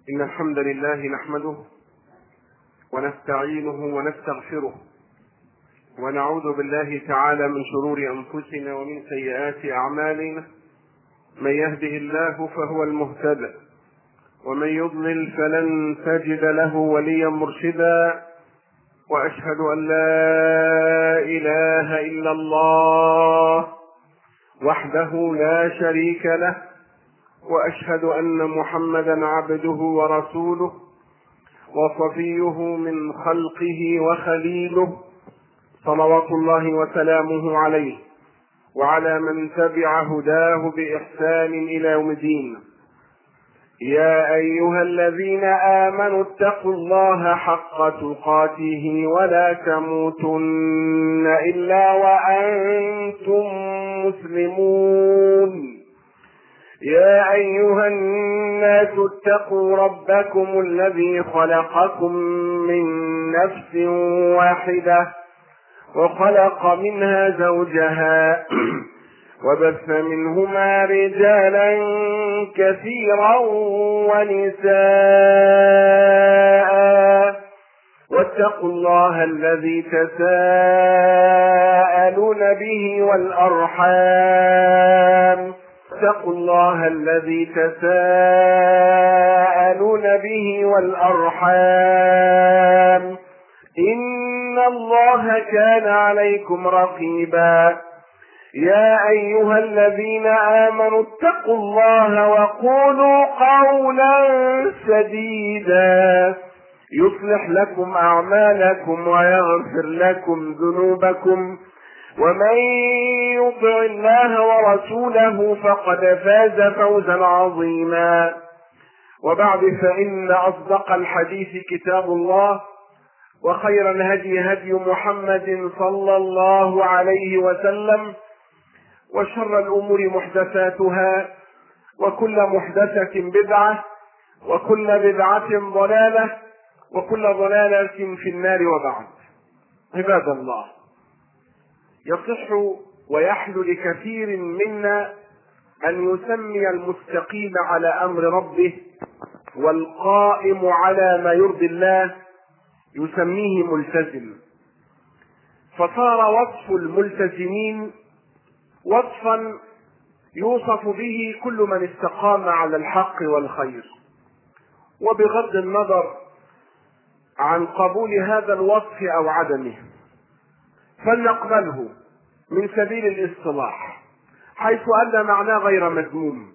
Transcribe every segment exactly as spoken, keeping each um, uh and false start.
إن الحمد لله نحمده ونستعينه ونستغفره ونعوذ بالله تعالى من شرور أنفسنا ومن سيئات أعمالنا. من يهده الله فهو المهتدى ومن يضلل فلن تجد له وليا مرشدا. وأشهد أن لا إله إلا الله وحده لا شريك له، وأشهد أن محمدا عبده ورسوله وصفيه من خلقه وخليله، صلوات الله وسلامه عليه وعلى من تبع هداه بإحسان إلى يوم الدين. يا أيها الذين آمنوا اتقوا الله حق تقاته ولا تموتن إلا وأنتم مسلمون. يا أيها الناس اتقوا ربكم الذي خلقكم من نفس واحدة وخلق منها زوجها وبث منهما رجالا كثيرا ونساء، واتقوا الله الذي تساءلون به والأرحام اتقوا الله الذي تساءلون به والأرحام إن الله كان عليكم رقيبا. يا أيها الذين آمنوا اتقوا الله وقولوا قولا سديدا يصلح لكم أعمالكم ويغفر لكم ذنوبكم، ومن يطع الله ورسوله فقد فاز فوزا عظيما. وبعد، فإن أصدق الحديث كتاب الله، وخير الهدي هدي محمد صلى الله عليه وسلم، وشر الأمور محدثاتها، وكل محدثة بدعة، وكل بدعة ضلالة، وكل ضلالة في النار. وبعد، عباد الله، يصح ويحلو لكثير منا أن يسمي المستقيم على أمر ربه والقائم على ما يرضي الله يسميه ملتزم، فصار وصف الملتزمين وصفا يوصف به كل من استقام على الحق والخير. وبغض النظر عن قبول هذا الوصف أو عدمه، فلنقبله من سبيل الاصطلاح، حيث أن معناه غير مذموم،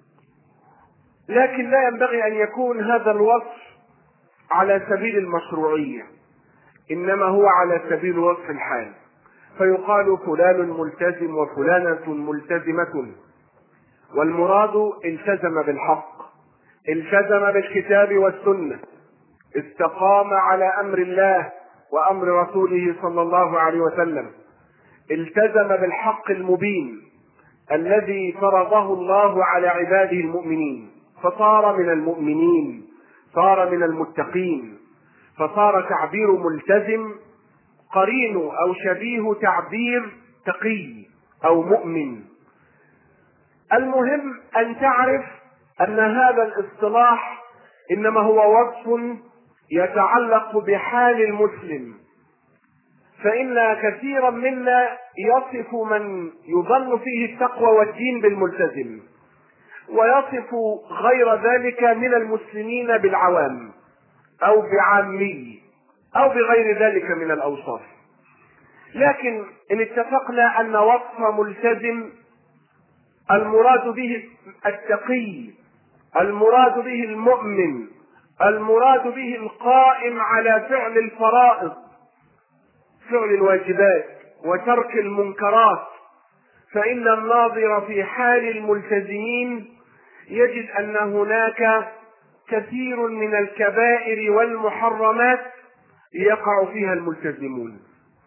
لكن لا ينبغي أن يكون هذا الوصف على سبيل المشروعية، إنما هو على سبيل وصف الحال، فيقال فلان ملتزم وفلانة ملتزمة، والمراد التزم بالحق، التزم بالكتاب والسنة، استقام على أمر الله وأمر رسوله صلى الله عليه وسلم، التزم بالحق المبين الذي فرضه الله على عباده المؤمنين، فصار من المؤمنين، صار من المتقين، فصار تعبير ملتزم قرين أو شبيه تعبير تقي أو مؤمن. المهم أن تعرف أن هذا الاصطلاح إنما هو وصف يتعلق بحال المسلم، فإن كثيرا منا يصف من يظن فيه التقوى والدين بالملتزم، ويصف غير ذلك من المسلمين بالعوام أو بعامي أو بغير ذلك من الأوصاف. لكن إن اتفقنا أن وصف ملتزم المراد به التقي، المراد به المؤمن، المراد به القائم على فعل الفرائض، فعل الواجبات وترك المنكرات، فإن الناظر في حال الملتزمين يجد أن هناك كثير من الكبائر والمحرمات يقع فيها الملتزمون.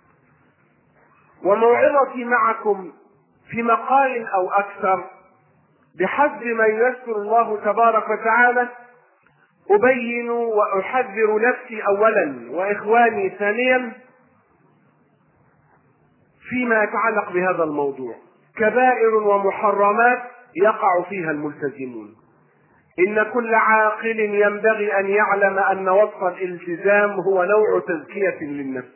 وموعظتي معكم في مقال أو أكثر بحسب ما ييسر الله تبارك وتعالى أبين وأحذر نفسي أولا وإخواني ثانيا فيما يتعلق بهذا الموضوع. كبائر ومحرمات يقع فيها الملتزمون، إن كل عاقل ينبغي أن يعلم أن وصف الالتزام هو نوع تزكية للنفس،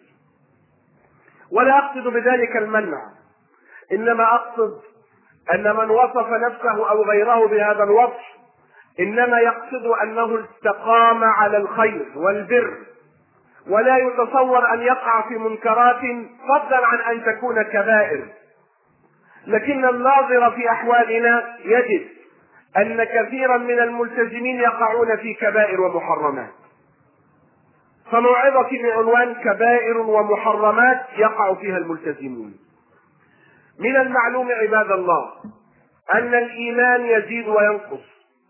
ولا أقصد بذلك المنع، إنما أقصد أن من وصف نفسه أو غيره بهذا الوصف إنما يقصد أنه استقام على الخير والبر، ولا يتصور أن يقع في منكرات فضلا عن أن تكون كبائر. لكن الناظر في أحوالنا يجد أن كثيرا من الملتزمين يقعون في كبائر ومحرمات، فموعظتي بعنوان كبائر ومحرمات يقع فيها الملتزمون. من المعلوم عباد الله أن الإيمان يزيد وينقص،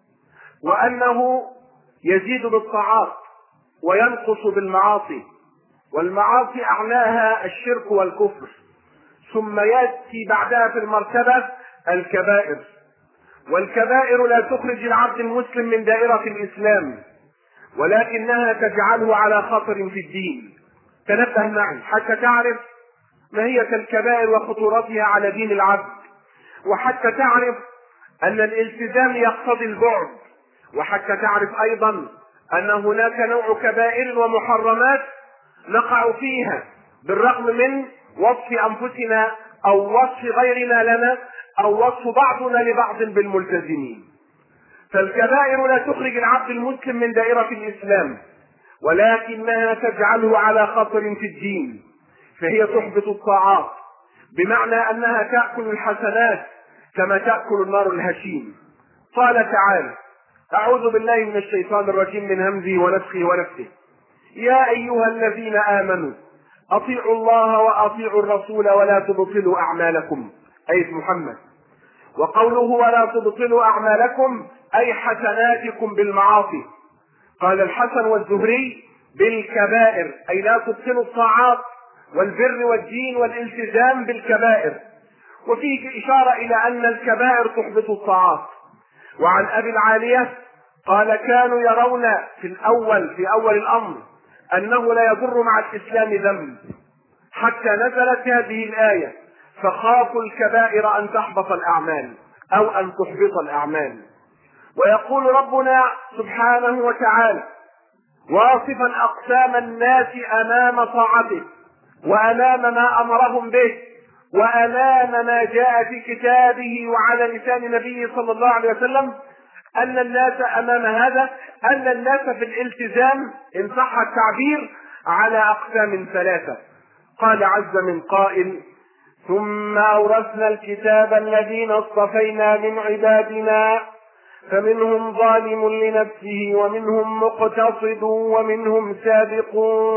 وأنه يزيد بالطاعات وينقص بالمعاصي، والمعاصي أعلاها الشرك والكفر، ثم يأتي بعدها في المرتبة الكبائر، والكبائر لا تخرج العبد المسلم من دائرة الإسلام، ولكنها تجعله على خطر في الدين. تنبه معي حتى تعرف ماهية الكبائر وخطورتها على دين العبد، وحتى تعرف أن الالتزام يقتضي البعد، وحتى تعرف أيضا أن هناك نوع كبائر ومحرمات نقع فيها بالرغم من وصف أنفسنا أو وصف غيرنا لنا أو وصف بعضنا لبعض بالملتزمين. فالكبائر لا تخرج العبد المسلم من دائرة الإسلام، ولكنها تجعله على خطر في الدين، فهي تحبط الطاعات، بمعنى أنها تأكل الحسنات كما تأكل النار الهشيم. قال تعالى: أعوذ بالله من الشيطان الرجيم من همزه ونفخه ونفثه: يا أيها الذين آمنوا أطيعوا الله وأطيعوا الرسول ولا تبطلوا أعمالكم، أي محمد. وقوله ولا تبطلوا أعمالكم أي حسناتكم بالمعاصي. قال الحسن والزهري: بالكبائر، أي لا تبطلوا الطاعات والبر والدين والالتزام بالكبائر. وفيه إشارة إلى أن الكبائر تحبط الطاعات. وعن أبي العالية قال: كانوا يرون في الأول في أول الأمر أنه لا يضر مع الإسلام ذنب، حتى نزلت هذه الآية: فخافوا الكبائر أن تحبط الأعمال أو أن تحبط الأعمال. ويقول ربنا سبحانه وتعالى واصفا أقسام الناس أمام طاعته وأمام ما أمرهم به وأمام ما جاء في كتابه وعلى لسان نبيه صلى الله عليه وسلم، أن الناس أمام هذا أن الناس في الالتزام إن صح التعبير على أقسام ثلاثة. قال عز من قائل: ثم أورثنا الكتاب الذين اصطفينا من عبادنا فمنهم ظالم لنفسه ومنهم مقتصد ومنهم سابق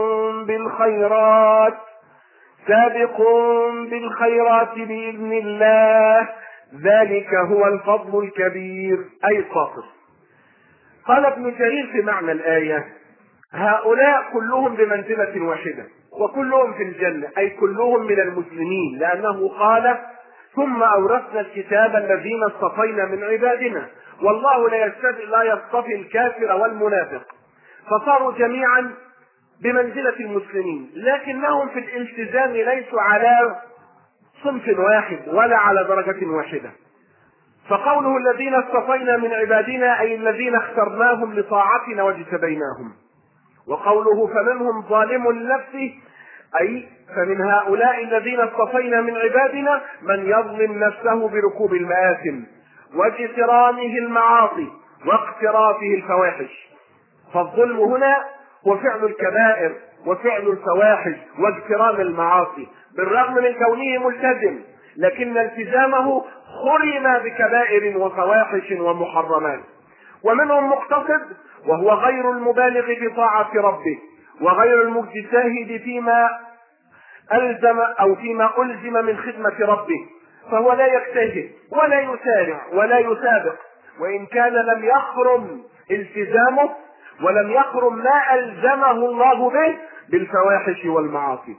بالخيرات سابق بالخيرات بإذن الله ذلك هو الفضل الكبير، أي القاصر. قال ابن جرير في معنى الآية: هؤلاء كلهم بمنزلة واحدة وكلهم في الجنة، أي كلهم من المسلمين، لأنه قال: ثم أورثنا الكتاب الذين اصطفينا من عبادنا، والله لا يستفي لا يصطفي الكافر والمنافق، فصاروا جميعا بمنزلة المسلمين، لكنهم في الالتزام ليسوا على صنف واحد ولا على درجة واحدة. فقوله الذين اصطفينا من عبادنا أي الذين اخترناهم لطاعتنا واجتبيناهم. وقوله فمنهم ظالم لنفسه أي فمن هؤلاء الذين اصطفينا من عبادنا من يظلم نفسه بركوب المآثم واجترامه المعاصي واقترافه الفواحش. فالظلم هنا هو فعل الكبائر وفعل الفواحش واجترام المعاصي، بالرغم من كونه ملتزم لكن التزامه خرم بكبائر وفواحش ومحرمات. ومنهم مقتصد وهو غير المبالغ في طاعة ربه وغير المجتهد فيما ألزم أو فيما ألزم من خدمة ربه، فهو لا يجتهد ولا يسارع ولا يسابق، وإن كان لم يخرم التزامه ولم يخرم ما ألزمه الله به بالفواحش والمعاصي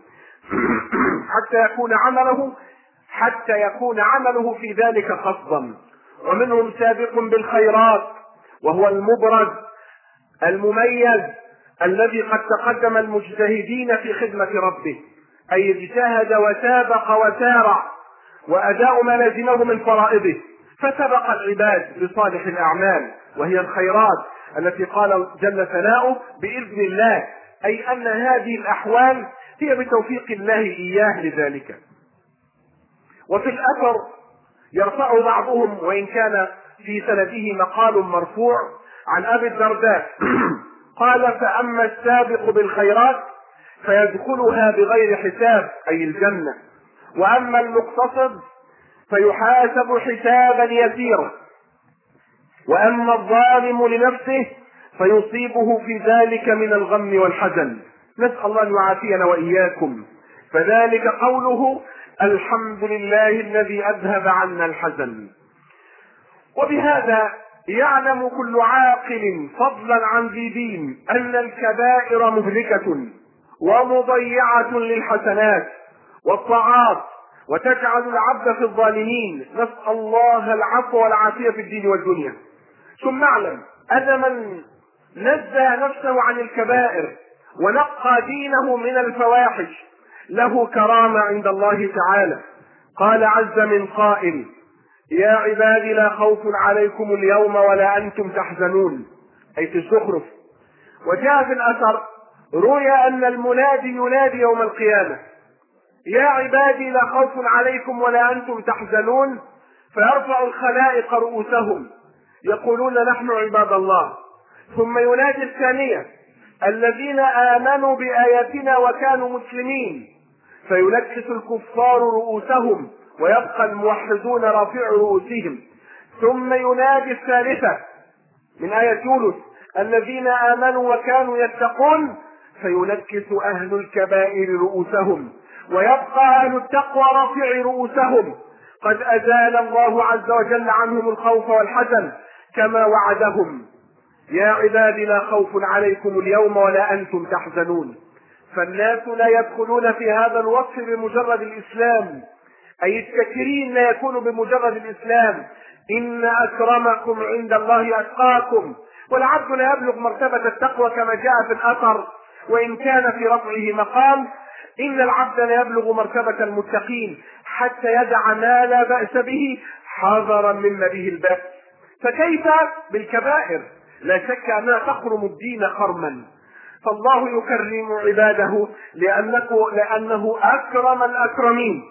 حتى يكون عمله حتى يكون عمله في ذلك قصدا. ومنهم سابق بالخيرات وهو المبرز المميز الذي قد تقدم المجتهدين في خدمة ربه، أي اجتهد وسابق وسارع وأداء ما لزمه من فرائضه، فسبق العباد بصالح الأعمال وهي الخيرات التي قال جل ثناؤه بإذن الله، أي أن هذه الأحوال هي بتوفيق الله إياه لذلك. وفي الأثر يرفع بعضهم وإن كان في سنده مقال مرفوع عن أبي الدرداء قال: فأما السابق بالخيرات فيدخلها بغير حساب، أي الجنة، وأما المقتصد فيحاسب حسابا يسيرا، وأما الظالم لنفسه فيصيبه في ذلك من الغم والحزن. نسأل الله أن يعافينا وإياكم. فذلك قوله: الحمد لله الذي أذهب عنا الحزن. وبهذا يعلم كل عاقل فضلا عن ذي دين أن الكبائر مهلكة ومضيعة للحسنات والطاعات، وتجعل العبد في الظالمين. نسأل الله العفو والعافية في الدين والدنيا. ثم اعلم أن من نزه نفسه عن الكبائر ونقى دينه من الفواحش له كرامة عند الله تعالى. قال عز من قائل: يا عبادي لا خوف عليكم اليوم ولا أنتم تحزنون، أي في الزخرف. وجاء في الأثر روي أن المنادي ينادي يوم القيامة: يا عبادي لا خوف عليكم ولا أنتم تحزنون، فيرفع الخلائق رؤوسهم يقولون نحن عباد الله. ثم ينادي الثانية: الذين آمنوا بآياتنا وكانوا مسلمين، فينكس الكفار رؤوسهم ويبقى الموحدون رافع رؤوسهم. ثم ينادي الثالثة من آية يونس: الذين آمنوا وكانوا يتقون، فينكس أهل الكبائر رؤوسهم ويبقى أهل التقوى رافع رؤوسهم. قد أزال الله عز وجل عنهم الخوف والحزن كما وعدهم. يا عبادي لا خوف عليكم اليوم ولا أنتم تحزنون. فالناس لا يدخلون في هذا الوصف بمجرد الإسلام، أي التكريم لا يكون بمجرد الإسلام. إن أكرمكم عند الله أتقاكم. والعبد لا يبلغ مرتبة التقوى كما جاء في الأثر، وإن كان في رفعه مقام. إن العبد لا يبلغ مرتبة المتقين حتى يدع ما لا بأس به حذرا مما به البأس. فكيف بالكبائر؟ لا شك أنها تخرم الدين خرما. فالله يكرم عباده لأنه, لأنه أكرم الأكرمين،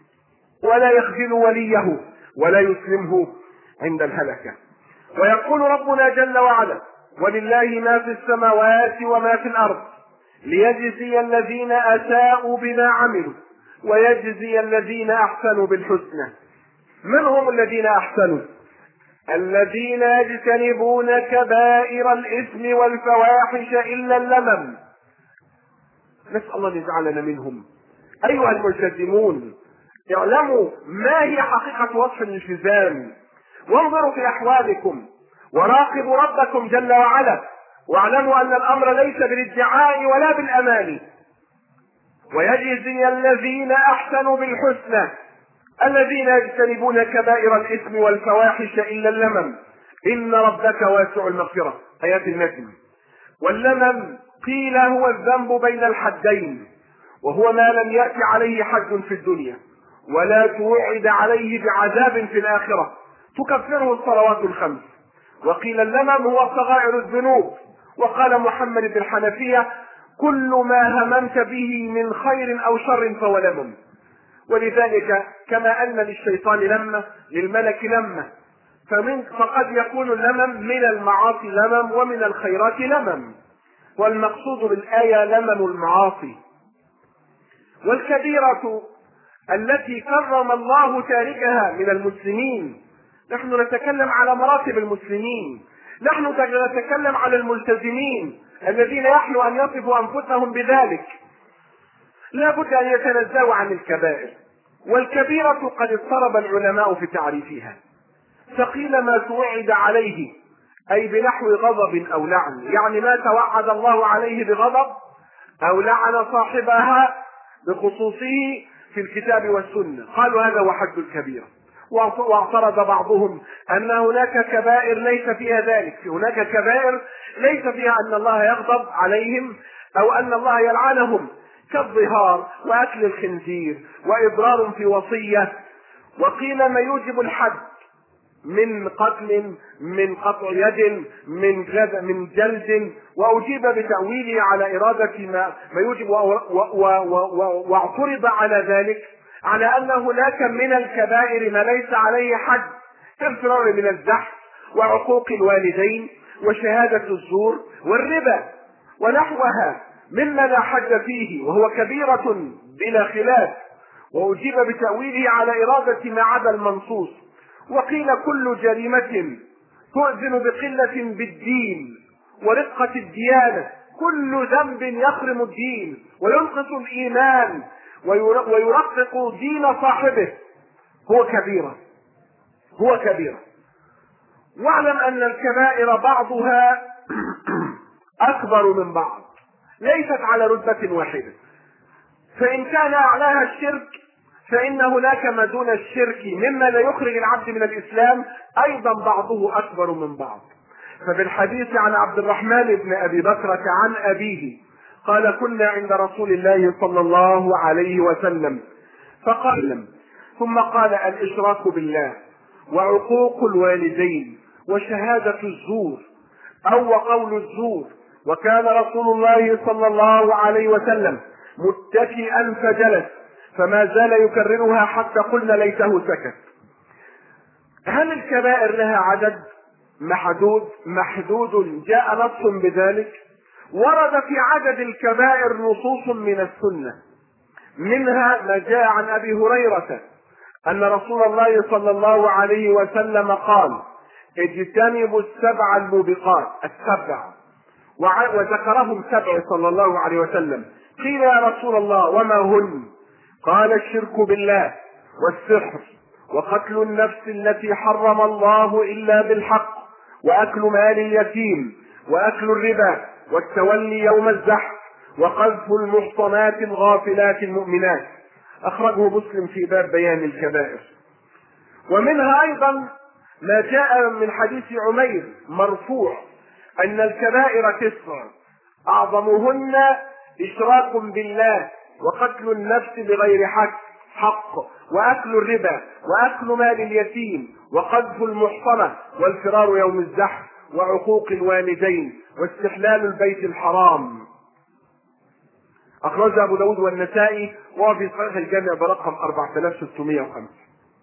ولا يخذل وليه ولا يسلمه عند الهلكة. ويقول ربنا جل وعلا: ولله ما في السماوات وما في الأرض ليجزي الذين أساءوا بما عملوا ويجزي الذين أحسنوا بالحسنى. من هم الذين أحسنوا؟ الذين يجتنبون كبائر الإثم والفواحش إلا اللمم. نسأل الله أن يجعلنا منهم. أيها الملتزمون، اعلموا ما هي حقيقة وصف الالتزام، وانظروا في أحوالكم وراقبوا ربكم جل وعلا، واعلموا أن الأمر ليس بالادعاء ولا بالأماني. ويجزي الذين أحسنوا بالحسنى الذين يجتنبون كبائر الإثم والفواحش إلا اللمم إن ربك واسع المغفرة، آيات النجم. واللمم قيل هو الذنب بين الحدين، وهو ما لم يأتي عليه حد في الدنيا ولا توعد عليه بعذاب في الآخرة تكفره الصلوات الخمس. وقيل اللمم هو صغائر الذنوب. وقال محمد بن الحنفية: كل ما هممت به من خير أو شر فهو لمم. ولذلك كما أن للشيطان لمة للملك لمة، فمن فقد يكون اللمم من المعاصي لمم ومن الخيرات لمم، والمقصود بالآية لمم المعاصي. والكبيرة التي كرم الله تاركها من المسلمين، نحن نتكلم على مراتب المسلمين، نحن نتكلم على الملتزمين الذين يحلو أن يصفوا أنفسهم بذلك، لا بد أن يتنزهوا عن الكبائر. والكبيرة قد اضطرب العلماء في تعريفها، فقيل ما توعد عليه أي بنحو غضب أو لعن، يعني ما توعد الله عليه بغضب أو لعن صاحبها بخصوصه في الكتاب والسنة، قالوا هذا هو حد الكبيرة. واعترض بعضهم أن هناك كبائر ليس فيها ذلك، هناك كبائر ليس فيها أن الله يغضب عليهم أو أن الله يلعنهم، كالظهار وأكل الخنزير وإضرار في وصية. وقيل ما يوجب الحد من قتل، من قطع يد، من جلد، من جلد، واجيب بتاويله على اراده ما ما يوجب، واعترض على ذلك على ان هناك من الكبائر ما ليس عليه حد، كالفرار من الزحف وعقوق الوالدين وشهاده الزور والربا ونحوها مما لا حد فيه وهو كبيره بلا خلاف، واجيب بتاويله على اراده ما عدا المنصوص. وقيل كل جريمة تؤذن بقلة بالدين ورقة الديانة، كل ذنب يخرم الدين وينقص الإيمان ويرقق دين صاحبه هو كبيرة، هو كبيرة. واعلم أن الكبائر بعضها أكبر من بعض، ليست على رتبة واحدة، فإن كان أعلاها الشرك فإن هناك ما دون الشرك مما لا يخرج العبد من الإسلام أيضا بعضه أكبر من بعض. فبالحديث عن عبد الرحمن بن أبي بكرة عن أبيه قال: كنا عند رسول الله صلى الله عليه وسلم فقال، ثم قال: الإشراك بالله وعقوق الوالدين وشهادة الزور أو وقول الزور. وكان رسول الله صلى الله عليه وسلم متكئا فجلس فما زال يكررها حتى قلنا ليته سكت. هل الكبائر لها عدد محدود محدود جاء نص بذلك؟ ورد في عدد الكبائر نصوص من السنة، منها ما جاء عن أبي هريرة أن رسول الله صلى الله عليه وسلم قال: اجتنبوا السبع الموبقات، السبع، وذكرهم سبع صلى الله عليه وسلم. قيل: يا رسول الله وما هن؟ قال: الشرك بالله والسحر وقتل النفس التي حرم الله إلا بالحق وأكل مال اليتيم وأكل الربا والتولي يوم الزحف وقذف المحصنات الغافلات المؤمنات. أخرجه مسلم في باب بيان الكبائر. ومنها أيضا ما جاء من حديث عمير مرفوع أن الكبائر تسع، أعظمهن إشراك بالله وقتل النفس بغير حق حق وأكل الربا وأكل مال اليتيم وقذف المحصنة والفرار يوم الزحف وعقوق الوالدين واستحلال البيت الحرام. أخرج أبو داود والنسائي وفي صحيح الجامع برقم أربعة آلاف وستمائة وخمسة.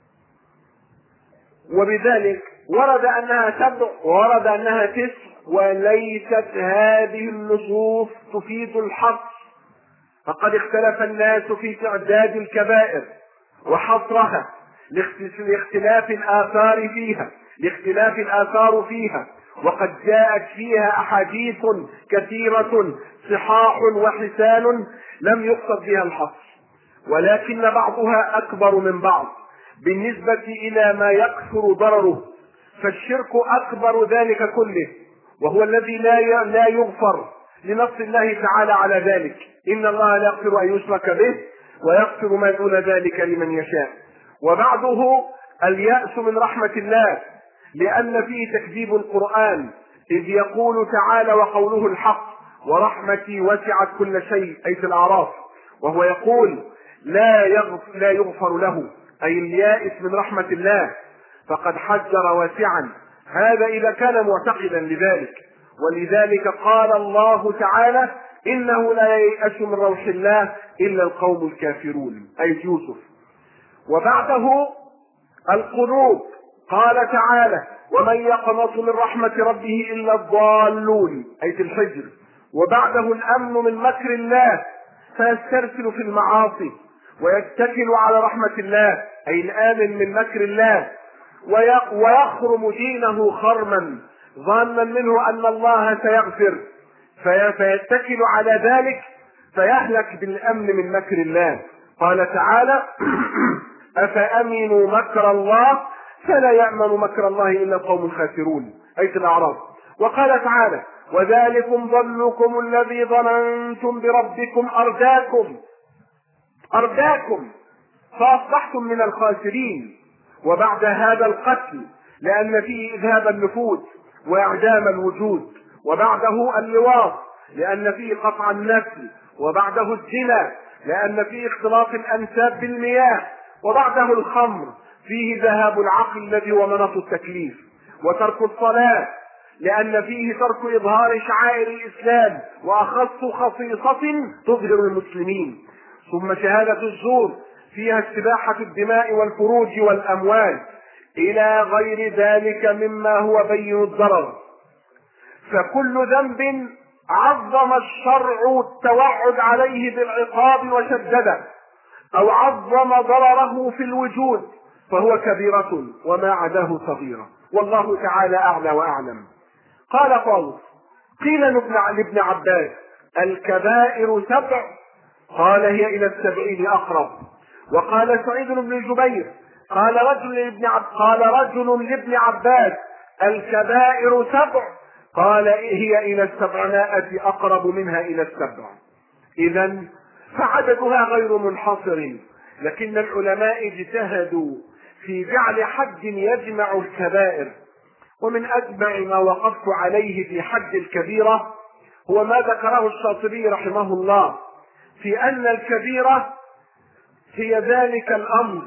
وبذلك ورد أنها سبع ورد أنها تسع، وليست هذه النصوص تفيد الحصر، فقد اختلف الناس في تعداد الكبائر وحصرها لاختلاف الآثار فيها لاختلاف الآثار فيها وقد جاءت فيها أحاديث كثيرة صحاح وحسان لم يقصد بها الحصر، ولكن بعضها أكبر من بعض بالنسبة إلى ما يكثر ضرره. فالشرك أكبر ذلك كله، وهو الذي لا لا يغفر لنص الله تعالى على ذلك: إن الله لا يغفر أن يشرك به ويغفر ما دون ذلك لمن يشاء. وبعده اليأس من رحمة الله، لأن فيه تكذيب القرآن، إذ يقول تعالى وقوله الحق: ورحمتي وسعت كل شيء، أي في الأعراف، وهو يقول لا يغفر, لا يغفر له، أي اليائس من رحمة الله، فقد حجر واسعا. هذا إذا كان معتقدا لذلك. ولذلك قال الله تعالى: إنه لا ييأس من روح الله إلا القوم الكافرون، أي يوسف. وبعده القنوط، قال تعالى: ومن يقنط من رحمة ربه إلا الضالون، أي في الحجر. وبعده الأمن من مكر الله، فيسترسل في المعاصي ويتكل على رحمة الله، أي الآمن من مكر الله، ويخرم دينه خرما ظانا منه أن الله سيغفر، فيتكل على ذلك فيهلك بالأمن من مكر الله. قال تعالى: أفأمنوا مكر الله فلا يأمن مكر الله إلا القوم الخاسرون، أي في الأعراف. وقال تعالى: وذلكم ظنكم الذي ظننتم بربكم أرداكم أرداكم فأصبحتم من الخاسرين. وبعد هذا القتل، لأن فيه إذهاب النفوس وإعدام الوجود. وبعده اللواط، لأن فيه قطع النسل. وبعده الزنا، لأن فيه اختلاط الأنساب بالمياه. وبعده الخمر، فيه ذهاب العقل الذي هو مناط التكليف، وترك الصلاة لأن فيه ترك إظهار شعائر الإسلام وأخص خصيصة تظهر المسلمين، ثم شهادة الزور فيها استباحة الدماء والفروج والأموال إلى غير ذلك مما هو بين الضرر. فكل ذنب عظم الشرع التوعد عليه بالعقاب وشدده أو عظم ضرره في الوجود فهو كبيرة وما عداه صغيرة، والله تعالى أعلى وأعلم. قال طاووس: قيل لابن عباس: الكبائر سبع؟ قال: هي إلى السبعين أقرب. وقال سعيد بن جبير: قال رجل لابن عب... قال رجل لابن عباس: الكبائر سبع؟ قال: هي إلى السبعمائة أقرب منها إلى السبع. إذا فعددها غير منحصر، لكن العلماء اجتهدوا في جعل حد يجمع الكبائر. ومن أتبع ما وقفت عليه في حد الكبيرة هو ما ذكره الشاطبي رحمه الله في أن الكبيرة هي ذلك الأمر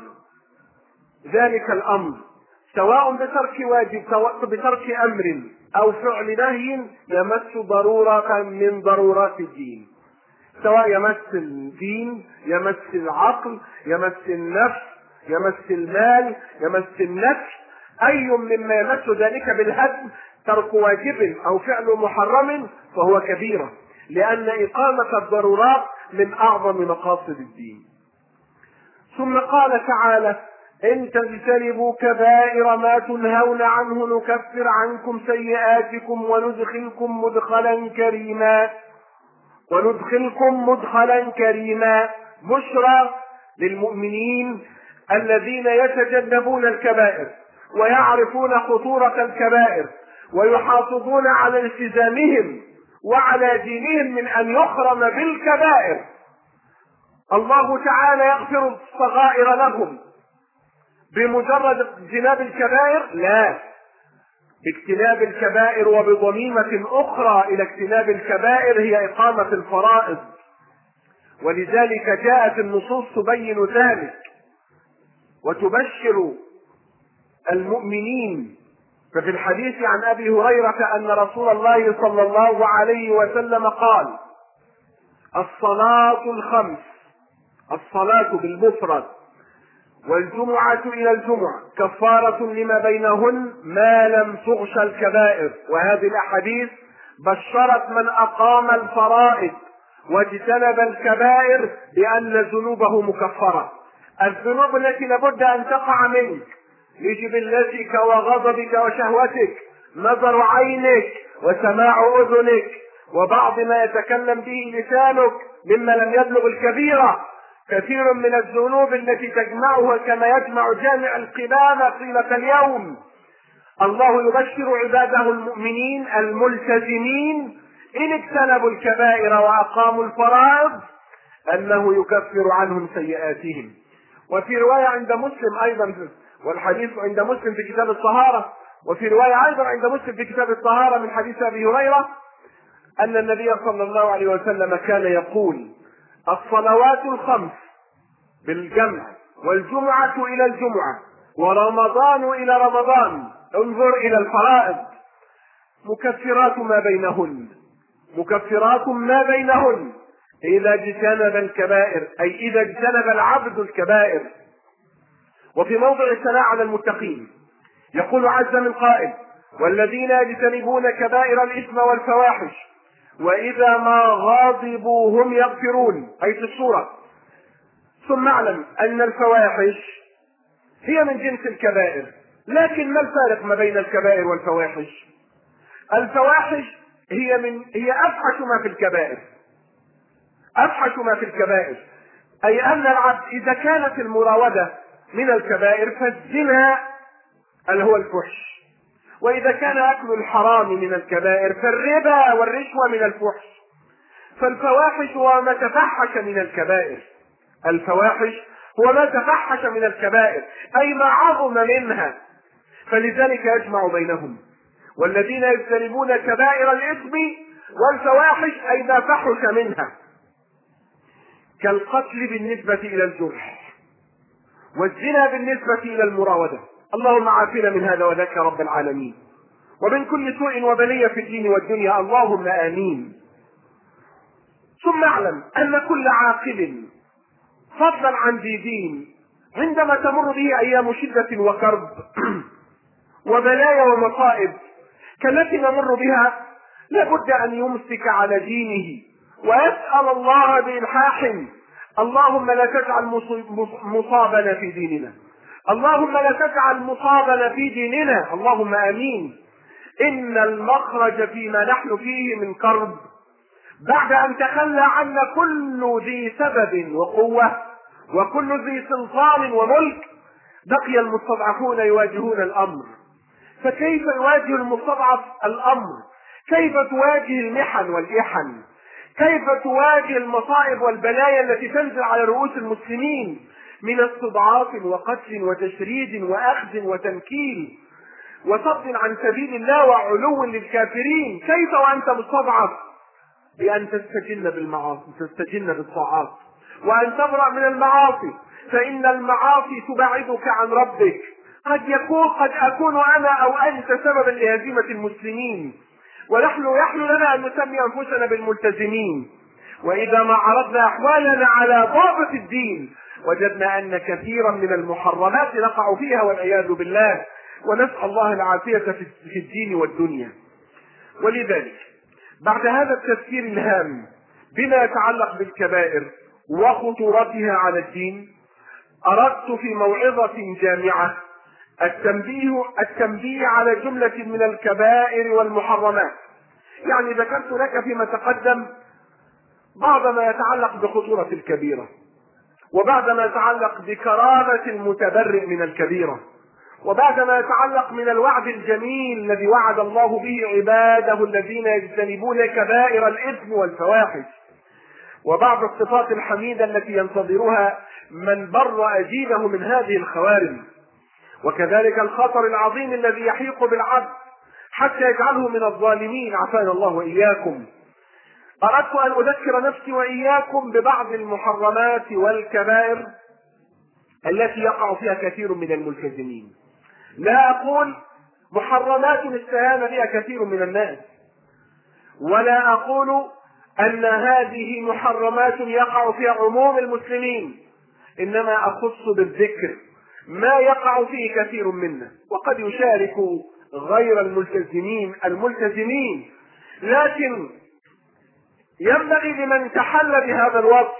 ذلك الأمر سواء بترك واجب سواء بترك أمر أو فعل نهي يمس ضرورة من ضرورات الدين، سواء يمس الدين، يمس العقل، يمس النفس، يمس المال، يمس النفس، أي مما يمس ذلك بالهدم ترك واجب أو فعل محرم فهو كبيرة، لأن إقامة الضرورات من أعظم مقاصد الدين. ثم قال تعالى: إن تجتنبوا كبائر ما تنهون عنه نكفر عنكم سيئاتكم وندخلكم مدخلا كريما وندخلكم مدخلا كريما بشرى للمؤمنين الذين يتجنبون الكبائر ويعرفون خطورة الكبائر ويحافظون على التزامهم وعلى دينهم من أن يحرم بالكبائر. الله تعالى يغفر الصغائر لهم بمجرد اجتناب الكبائر؟ لا، باجتناب الكبائر وبضميمة أخرى إلى اجتناب الكبائر هي إقامة الفرائض، ولذلك جاءت النصوص تبين ذلك وتبشر المؤمنين. ففي الحديث عن أبي هريرة أن رسول الله صلى الله عليه وسلم قال: الصلاة الخمس، الصلاة بالمفرد، والجمعة إلى الجمعة كفارة لما بينهن ما لم تغش الكبائر. وهذه الأحاديث بشرت من أقام الفرائض واجتنب الكبائر بأن ذنوبه مكفرة. الذنوب التي لابد أن تقع منك لجبلتك وغضبك وشهوتك، نظر عينك وسماع أذنك وبعض ما يتكلم به لسانك مما لم يبلغ الكبيرة، كثير من الذنوب التي تجمعها كما يجمع جامع القبامة طيلة اليوم. الله يبشر عباده المؤمنين الملتزمين إن اجتنبوا الكبائر وأقاموا الفرائض أنه يكفر عنهم سيئاتهم. وفي رواية عند مسلم أيضا، والحديث عند مسلم في كتاب الطهارة، وفي رواية أيضا عند مسلم في كتاب الطهارة من حديث أبي هريرة أن النبي صلى الله عليه وسلم كان يقول: الصلوات الخمس بالجمع، والجمعة إلى الجمعة، ورمضان إلى رمضان، انظر إلى الفرائض، مكفرات ما بينهن، مكفرات ما بينهن إذا اجتنب الكبائر، أي إذا اجتنب العبد الكبائر. وفي موضع الثناء على المتقين يقول عز من قائل: والذين يجتنبون كبائر الإثم والفواحش وإذا ما غاضبوا هم يغفرون، أي في السورة. ثم اعلم أن الفواحش هي من جنس الكبائر، لكن ما الفارق ما بين الكبائر والفواحش؟ الفواحش هي من هي أفحش ما في الكبائر، أفحش ما في الكبائر، أي أن العبد إذا كانت المراودة من الكبائر فالزنا اللي هو الفحش، وإذا كان أكل الحرام من الكبائر فالربا والرشوة من الفحش. فالفواحش هو ما تفحش من الكبائر، الفواحش هو ما تفحش من الكبائر أي ما عظم منها، فلذلك يجمع بينهم. والذين يجتنبون كبائر الإثم والفواحش أي ما فحش منها، كالقتل بالنسبة إلى الجرح، والزنا بالنسبة إلى المراودة. اللهم عافنا من هذا وذاك يا رب العالمين، ومن كل سوء وبلية في الدين والدنيا، اللهم آمين. ثم اعلم أن كل عاقل فضلا عن ذي دين عندما تمر به أيام شدة وكرب وبلايا ومصائب كالتي نمر بها لابد أن يمسك على دينه ويسأل الله بإلحاح: اللهم لا تجعل مصابنا في ديننا، اللهم لا تجعل مصابنا في ديننا، اللهم آمين. إن المخرج فيما نحن فيه من كرب بعد أن تخلى عنا كل ذي سبب وقوة وكل ذي سلطان وملك، بقي المستضعفون يواجهون الأمر. فكيف يواجه المستضعف الأمر؟ كيف تواجه المحن والإحن؟ كيف تواجه المصائب والبلايا التي تنزل على رؤوس المسلمين من استضعاف وقتل وتشريد وأخذ وتنكيل وصد عن سبيل الله وعلو للكافرين؟ كيف وأنت مستضعف؟ بأن تستجن بالمعاصي، تستجن بالطاعات، وأن تبرأ من المعاصي، فإن المعاصي تبعدك عن ربك. قد يكون قد أكون أنا أو أنت سببا لهزيمة المسلمين، ونحن يحلو لنا أن نسمي أنفسنا بالملتزمين، وإذا ما عرضنا أحوالنا على ضابط الدين وجدنا أن كثيرا من المحرمات نقع فيها والعياذ بالله، ونسأل الله العافية في الدين والدنيا. ولذلك بعد هذا التذكير الهام بما يتعلق بالكبائر وخطورتها على الدين، أردت في موعظة جامعة التنبيه التنبيه على جملة من الكبائر والمحرمات. يعني ذكرت لك فيما تقدم بعض ما يتعلق بخطورة الكبيرة، وبعد ما يتعلق بكرامة المتبرئ من الكبيرة، وبعد ما يتعلق من الوعد الجميل الذي وعد الله به عباده الذين يجتنبون كبائر الإثم والفواحش، وبعض الصفات الحميدة التي ينتظرها من برأ دينه من هذه الخوارم، وكذلك الخطر العظيم الذي يحيق بالعبد حتى يجعله من الظالمين، عافانا الله وإياكم. أردت أن أذكر نفسي وإياكم ببعض المحرمات والكبائر التي يقع فيها كثير من الملتزمين. لا أقول محرمات استهان بها كثير من الناس، ولا أقول أن هذه محرمات يقع فيها عموم المسلمين، إنما أخص بالذكر ما يقع فيه كثير منا، وقد يشارك غير الملتزمين الملتزمين لكن ينبغي لمن تحل بهذا الوصف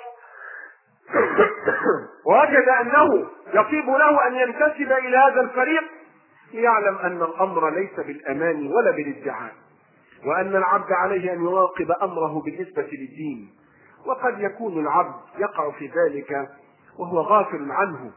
ووجد أنه يطيب له أن ينتسب إلى هذا الفريق ليعلم أن الأمر ليس بالأمان ولا بالادعاء، وأن العبد عليه أن يراقب أمره بالنسبة للدين. وقد يكون العبد يقع في ذلك وهو غافل عنه،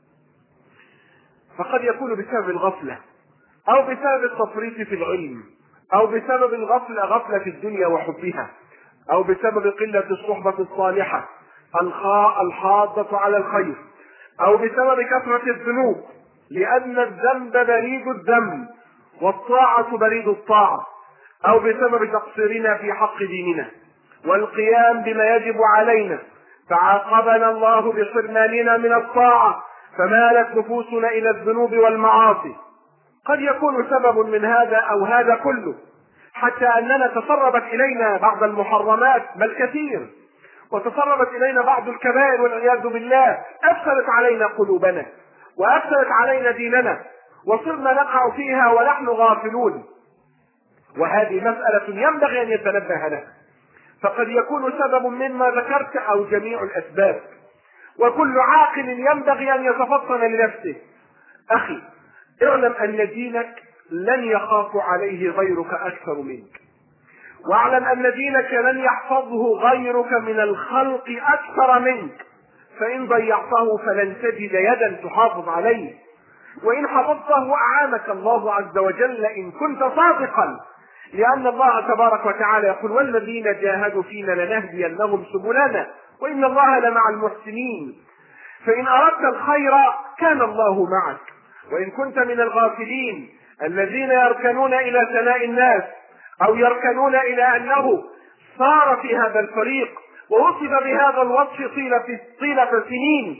فقد يكون بسبب الغفلة أو بسبب التفريط في العلم، أو بسبب الغفلة غفلة في الدنيا وحبها، أو بسبب قلة الصحبة الصالحة الحاضة على الخير، أو بسبب كثرة الذنوب، لأن الذنب بريد الذنب والطاعة بريد الطاعة، أو بسبب تقصيرنا في حق ديننا والقيام بما يجب علينا فعاقبنا الله بحرماننا من الطاعة فمالت نفوسنا إلى الذنوب والمعاصي. قد يكون سبب من هذا أو هذا كله حتى أننا تسربت إلينا بعض المحرمات بل كثير، وتسربت إلينا بعض الكبائر والعياذ بالله، أفسدت علينا قلوبنا وأفسدت علينا ديننا، وصرنا نقع فيها ونحن غافلون. وهذه مسألة ينبغي أن يتنبه لها، فقد يكون سبب مما ذكرت أو جميع الأسباب، وكل عاقل ينبغي أن يتفطن لنفسه. أخي اعلم أن دينك لن يخاف عليه غيرك أكثر منك، واعلم أن دينك لن يحفظه غيرك من الخلق أكثر منك، فإن ضيعته فلن تجد يدا تحافظ عليه، وإن حفظته أعانك الله عز وجل إن كنت صادقا، لأن الله تبارك وتعالى يقول: والذين جاهدوا فينا لنهدينهم سبلنا وإن الله لمع المحسنين. فإن أردت الخير كان الله معك، وإن كنت من الغافلين الذين يركنون إلى ثناء الناس أو يركنون إلى أنه صار في هذا الفريق ووصف بهذا الوصف طيلة طيلة سنين،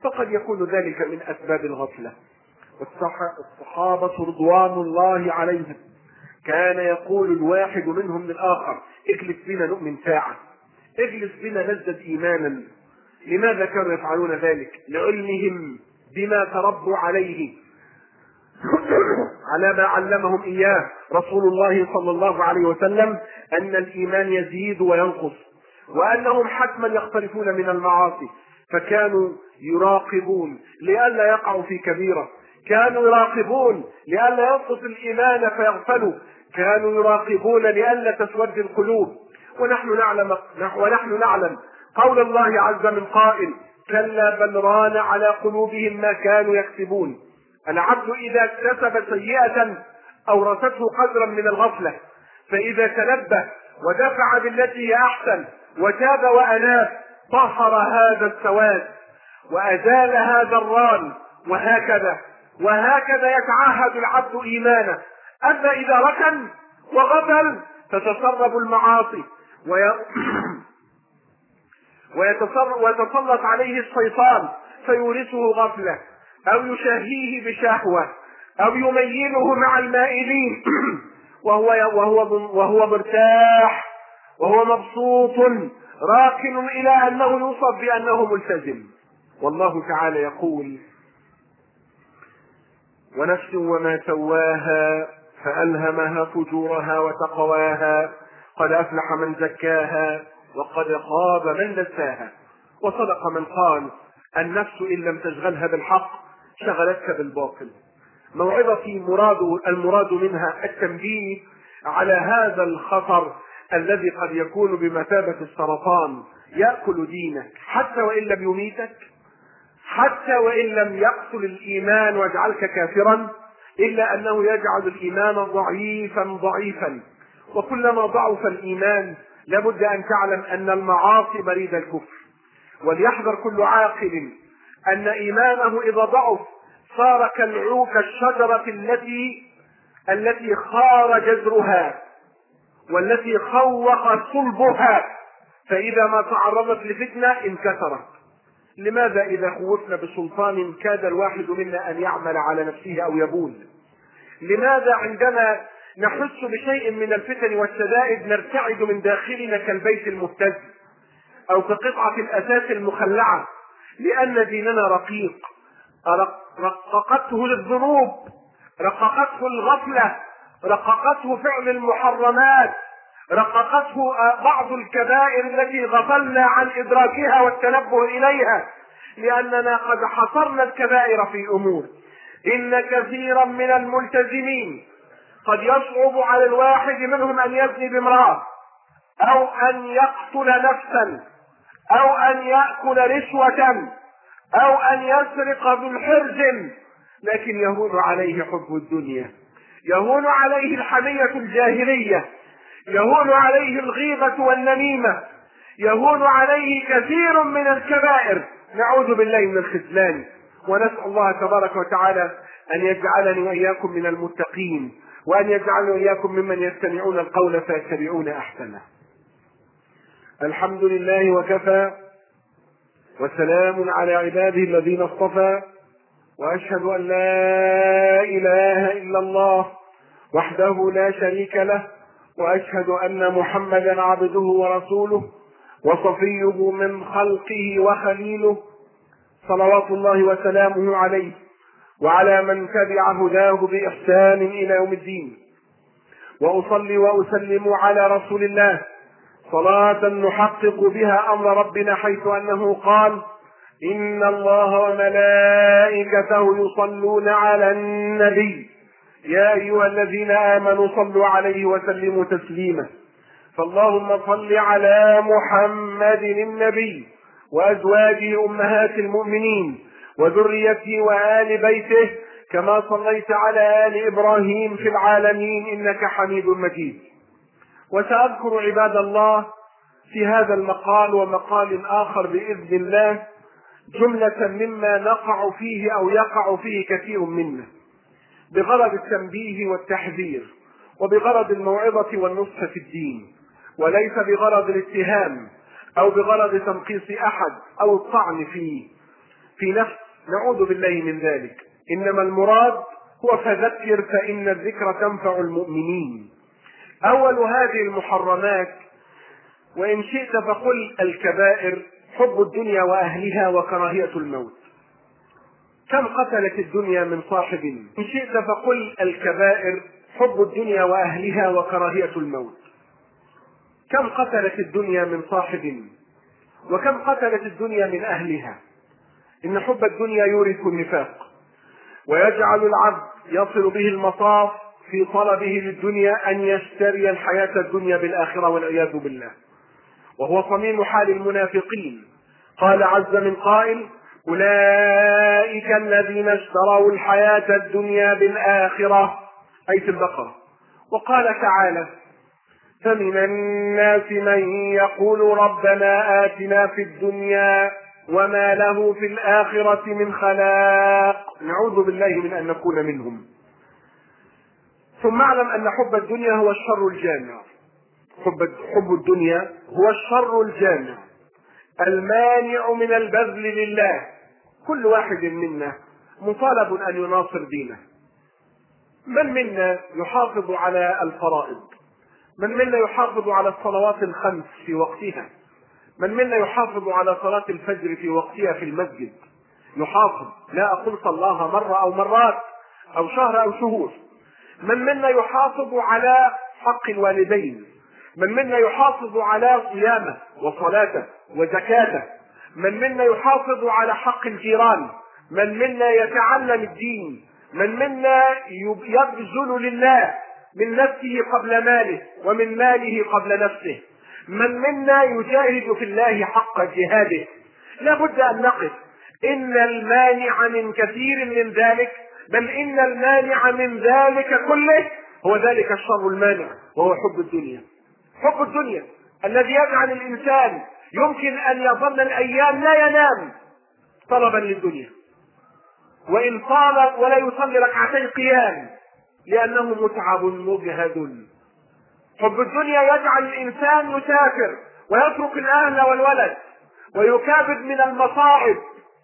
فقد يكون ذلك من أسباب الغفلة. والصحابة رضوان الله عليهم كان يقول الواحد منهم للآخر: اجلس بنا نؤمن ساعة، اجلس بنا نزدد إيمانا. لماذا كانوا يفعلون ذلك؟ لعلمهم بما تربوا عليه، على ما علمهم إياه رسول الله صلى الله عليه وسلم، أن الإيمان يزيد وينقص، وأنهم حتما يقترفون من المعاصي. فكانوا يراقبون لئلا يقعوا في كبيرة، كانوا يراقبون لئلا ينقص الإيمان فيغفلوا، كانوا يراقبون لئلا تسود القلوب. ونحن نعلم ونحن نعلم قول الله عز من قائل: كلا بل ران على قلوبهم ما كانوا يكسبون. العبد إذا اكتسب سيئة أورثته قدرا من الغفلة، فإذا تنبه ودفع بالتي هي أحسن وتاب وأناب طهر هذا السواد وأزال هذا الران، وهكذا وهكذا يتعاهد العبد إيمانه. أما إذا ركن وغفل تتسرب المعاصي ويتسلط عليه الشيطان فيورثه غفلة، أو يشاهيه بشهوة، أو يميله مع المائلين وهو وهو وهو مرتاح وهو مبسوط راكن إلى أنه يوصف بأنه ملتزم. والله تعالى يقول: ونفس وما سواها فألهمها فجورها وتقواها قد أفلح من زكاها وقد خاب من دساها. وصدق من قال: النفس إن لم تشغلها بالحق شغلتك بالباطل. موعظتي مراد المراد منها التنبيه على هذا الخطر الذي قد يكون بمثابة السرطان يأكل دينك حتى وإن لم يميتك، حتى وإن لم يقتل الإيمان ويجعلك كافرا، إلا أنه يجعل الإيمان ضعيفا ضعيفا. وكلما ضعف الإيمان لابد أن تعلم أن المعاصي بريد الكفر. وليحذر كل عاقل أن إيمانه إذا ضعف صار كالعوك الشجرة التي التي خار جذرها والتي خوخ صلبها، فإذا ما تعرضت لفتنة انكسرت. لماذا إذا خوفنا بسلطان كاد الواحد منا أن يعمل على نفسه أو يبول؟ لماذا عندما نحس بشيء من الفتن والشدائد نرتعد من داخلنا كالبيت المهتز أو كقطعة الأساس المخلعة؟ لأن ديننا رقيق، رققته للذنوب، رققته الغفلة، رققته فعل المحرمات، رققته بعض الكبائر التي غفلنا عن إدراكها والتنبه إليها، لأننا قد حصرنا الكبائر في أمور. إن كثيرا من الملتزمين قد يصعب على الواحد منهم أن يزني بامرأة، أو أن يقتل نفسا، أو أن يأكل رشوة، أو أن يسرق بالحرز، لكن يهون عليه حب الدنيا، يهون عليه الحمية الجاهلية، يهون عليه الغيبة والنميمة، يهون عليه كثير من الكبائر. نعوذ بالله من الخذلان، ونسأل الله تبارك وتعالى أن يجعلني وإياكم من المتقين، وأن يجعلني وإياكم ممن يستمعون القول فيتبعون أحسنه. الحمد لله وكفى، وسلام على عباده الذين اصطفى، وأشهد أن لا إله إلا الله وحده لا شريك له، وأشهد أن محمدا عبده ورسوله وصفيه من خلقه وخليله، صلوات الله وسلامه عليه وعلى من تبع هداه بإحسان إلى يوم الدين. وأصلي وأسلم على رسول الله صلاة نحقق بها أمر ربنا، حيث أنه قال: إن الله وملائكته يصلون على النبي يا أيها الذين آمنوا صلوا عليه وسلموا تسليما. فاللهم صل على محمد النبي وأزواجه أمهات المؤمنين وذريته وآل بيته كما صليت على آل إبراهيم في العالمين إنك حميد مجيد. وسأذكر عباد الله في هذا المقال ومقال آخر بإذن الله جملة مما نقع فيه أو يقع فيه كثير منا، بغرض التنبيه والتحذير، وبغرض الموعظة والنصح في الدين، وليس بغرض الاتهام أو بغرض تنقيص أحد أو الطعن فيه. في نفس، نعوذ بالله من ذلك. إنما المراد هو فذكر فإن الذكر تنفع المؤمنين. أول هذه المحرمات وإن شئت فقل الكبائر حب الدنيا وأهلها وكراهية الموت. كم قتلت الدنيا من صاحب؟ إن شئت فقل الكبائر حب الدنيا وأهلها وكراهية الموت. كم قتلت الدنيا من صاحب وكم قتلت الدنيا من أهلها. إن حب الدنيا يورث النفاق ويجعل العبد يصل به المصاف في طلبه للدنيا أن يشتري الحياة الدنيا بالآخرة والعياذ بالله، وهو صميم حال المنافقين. قال عز من قائل: أولئك الذين اشتروا الحياة الدنيا بالآخرة، أي في البقرة. وقال تعالى: فمن الناس من يقول ربنا آتنا في الدنيا وما له في الآخرة من خلاق. نعوذ بالله من أن نكون منهم. ثم اعلم أن حب الدنيا هو الشر الجامع. حب الدنيا هو الشر الجامع المانع من البذل لله. كل واحد منا مطالب أن يناصر دينه. من منا يحافظ على الفرائض؟ من منا يحافظ على الصلوات الخمس في وقتها؟ من منا يحافظ على صلاة الفجر في وقتها في المسجد؟ يحافظ، لا أقول صلاها مرة أو مرات أو شهر أو شهور. من منا يحافظ على حق الوالدين؟ من منا يحافظ على صيامه وصلاته وزكاته؟ من منا يحافظ على حق الجيران؟ من منا يتعلم الدين؟ من منا يبذل لله من نفسه قبل ماله ومن ماله قبل نفسه؟ من منا يجاهد في الله حق جهاده؟ لا بد أن نقف. إن المانع من كثير من ذلك، بل إن المانع من ذلك كله هو ذلك الشر المانع، وهو حب الدنيا. حب الدنيا الذي يجعل الإنسان يمكن أن يظل الأيام لا ينام طلبا للدنيا، وإن طال ولا يصلي ركعتي قيام لأنه متعب مجهد. حب الدنيا يجعل الإنسان يسافر ويترك الأهل والولد ويكابد من المصائب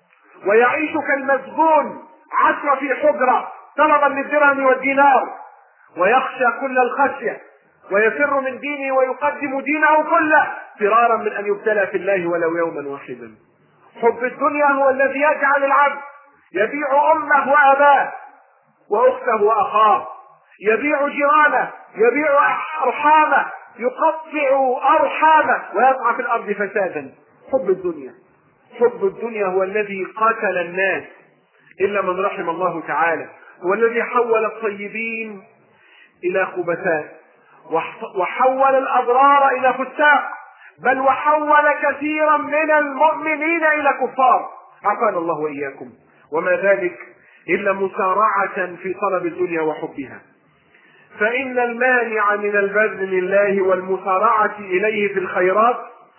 ويعيش كالمسجون عشرة في حجرة طلبا للدرهم والدينار، ويخشى كل الخشية ويفر من دينه ويقدم دينه كله فرارا من أن يبتلى في الله ولو يوما واحدا. حب الدنيا هو الذي يجعل العبد يبيع أمه وأباه وأخته وأخاه، يبيع جيرانه، يبيع أرحامه، يقطع أرحامه ويسعى في الأرض فسادا. حب الدنيا حب الدنيا هو الذي قاتل الناس إلا من رحم الله تعالى، هو الذي حول الطيبين إلى خبثاء وحول الأبرار إلى فساق، بل وحول كثيرا من المؤمنين إلى كفار، عافانا الله وإياكم. وما ذلك إلا مسارعة في طلب الدنيا وحبها. فإن المانع من البذل لله والمسارعة إليه في الخيرات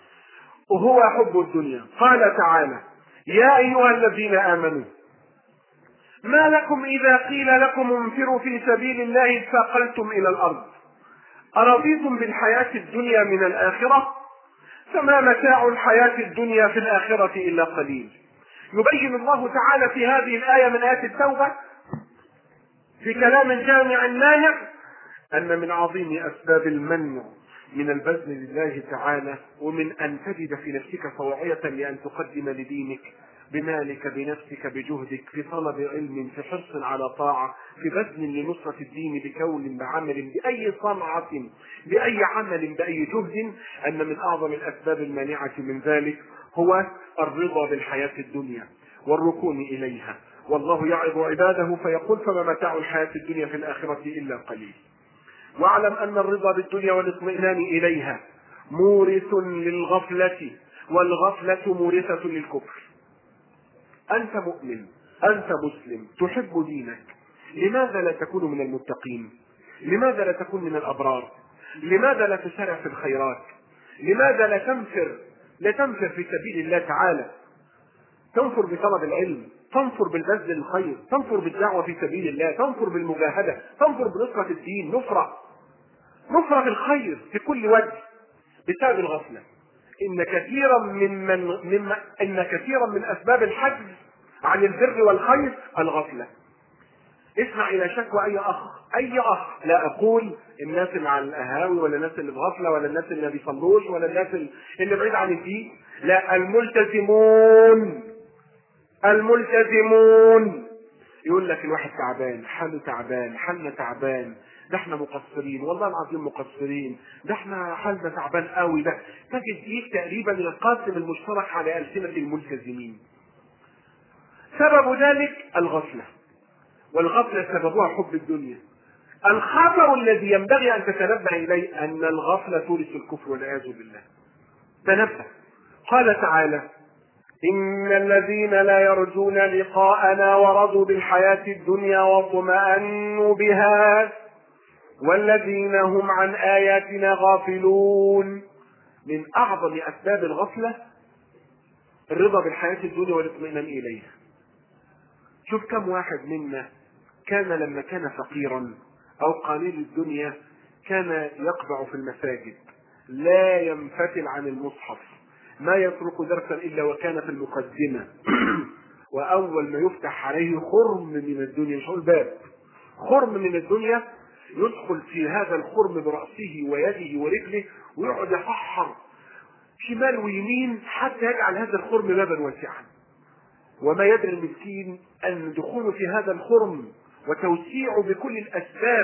هو حب الدنيا. قال تعالى: يا أيها الذين آمنوا ما لكم إذا قيل لكم انفروا في سبيل الله اثاقلتم إلى الأرض أرضيتم بالحياة الدنيا من الآخرة فما متاع الحياة الدنيا في الآخرة إلا قليل. يبين الله تعالى في هذه الآية من آيات التوبة في كلام جامع مانع أن من عظيم أسباب المنع من البذل لله تعالى ومن أن تجد في نفسك طوعية لأن تقدم لدينك بمالك بنفسك بجهدك في طلب علم في حرص على طاعة في بذل لنصرة الدين بكون بعمل بأي صنعة بأي عمل بأي جهد، أن من أعظم الأسباب المانعة من ذلك هو الرضا بالحياة الدنيا والركون إليها. والله يعظ عباده فيقول: فما متاع الحياة الدنيا في الآخرة إلا قليل. واعلم أن الرضا بالدنيا والاطمئنان إليها مورث للغفلة، والغفلة مورثة للكفر. أنت مؤمن، أنت مسلم، تحب دينك، لماذا لا تكون من المتقين؟ لماذا لا تكون من الأبرار؟ لماذا لا تسارع في الخيرات؟ لماذا لا تنفر لا تنفر في سبيل الله تعالى؟ تنفر بطلب العلم، تنفر بالبذل الخير، تنفر بالدعوة في سبيل الله، تنفر بالمجاهدة، تنفر بنصرة الدين، نفرة نفرة الخير في كل وجه بسبب الغفلة. إن كثيرا من من, من إن كثيرا من أسباب الحجز عن البر والخير الغفلة. اسمع إلى شكوى أي أخ، أي أخ، لا أقول الناس اللي على القهاوي ولا الناس اللي بغفلة ولا الناس اللي ما بيصلوش ولا الناس اللي بعيد عن الدين، لا، الملتزمون الملتزمون. يقول لك الواحد تعبان، حاله تعبان، حالنا تعبان، ده احنا مقصرين، والله العظيم مقصرين، ده احنا حالنا تعبان قوي. ده تجد فيه تقريبا القاسم المشترك على ألسنة الملتزمين. سبب ذلك الغفلة، والغفلة سببها حب الدنيا. الخطر الذي ينبغي أن تتنبه إليه أن الغفلة تورث الكفر والعياذ بالله. تنبه. قال تعالى: إن الذين لا يرجون لقاءنا ورضوا بالحياة الدنيا واطمأنوا بها والذين هم عن آياتنا غافلون. من أعظم أسباب الغفلة الرضا بالحياة الدنيا والاطمئنان إليها. شوف كم واحد منا كان لما كان فقيرا أو قليل الدنيا كان يقبع في المساجد، لا ينفتل عن المصحف، ما يترك درسا إلا وكان في المقدمة وأول ما يفتح عليه خرم من الدنيا، مش هقول باب، خرم من الدنيا، يدخل في هذا الخرم برأسه ويده ورجله ويقعد يفحر شمال ويمين حتى يجعل هذا الخرم بابا واسعا. وما يدري المسكين أن دخوله في هذا الخرم وتوسيعه بكل الأسباب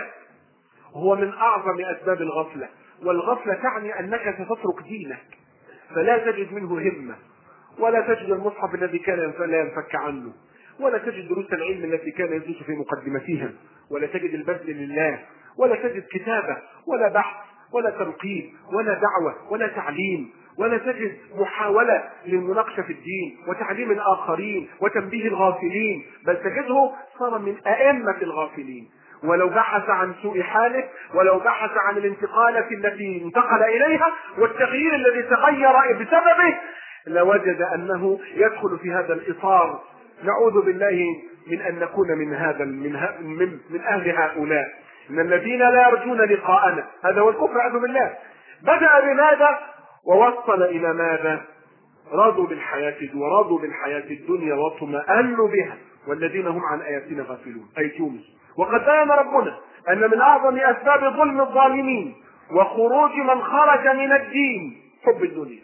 هو من أعظم أسباب الغفلة. والغفلة تعني أنك ستترك دينك، فلا تجد منه همة، ولا تجد المصحف الذي كان لا ينفك عنه، ولا تجد دروس العلم التي كان يدرس في مقدمتها، ولا تجد البذل لله، ولا تجد كتابة ولا بحث ولا تنقيب ولا دعوة ولا تعليم، ولا تجد محاولة للمناقشة في الدين وتعليم الآخرين وتنبيه الغافلين، بل تجده صار من أئمة الغافلين. ولو بحث عن سوء حاله، ولو بحث عن الانتقالة التي انتقل إليها والتغيير الذي تغير بسببه، لوجد أنه يدخل في هذا الإطار. نعوذ بالله من أن نكون من هذا من, من, من أهل هؤلاء. إن الذين لا يرجون لقاءنا، هذا هو الكفر أعوذ بالله. بدأ بماذا ووصل إلى ماذا؟ رضوا بالحياة ورضوا بالحياة الدنيا واطمأنوا بها والذين هم عن آياتنا غافلون. أي يونس. وقد بين ربنا أن من أعظم أسباب ظلم الظالمين وخروج من خرج من الدين حب الدنيا.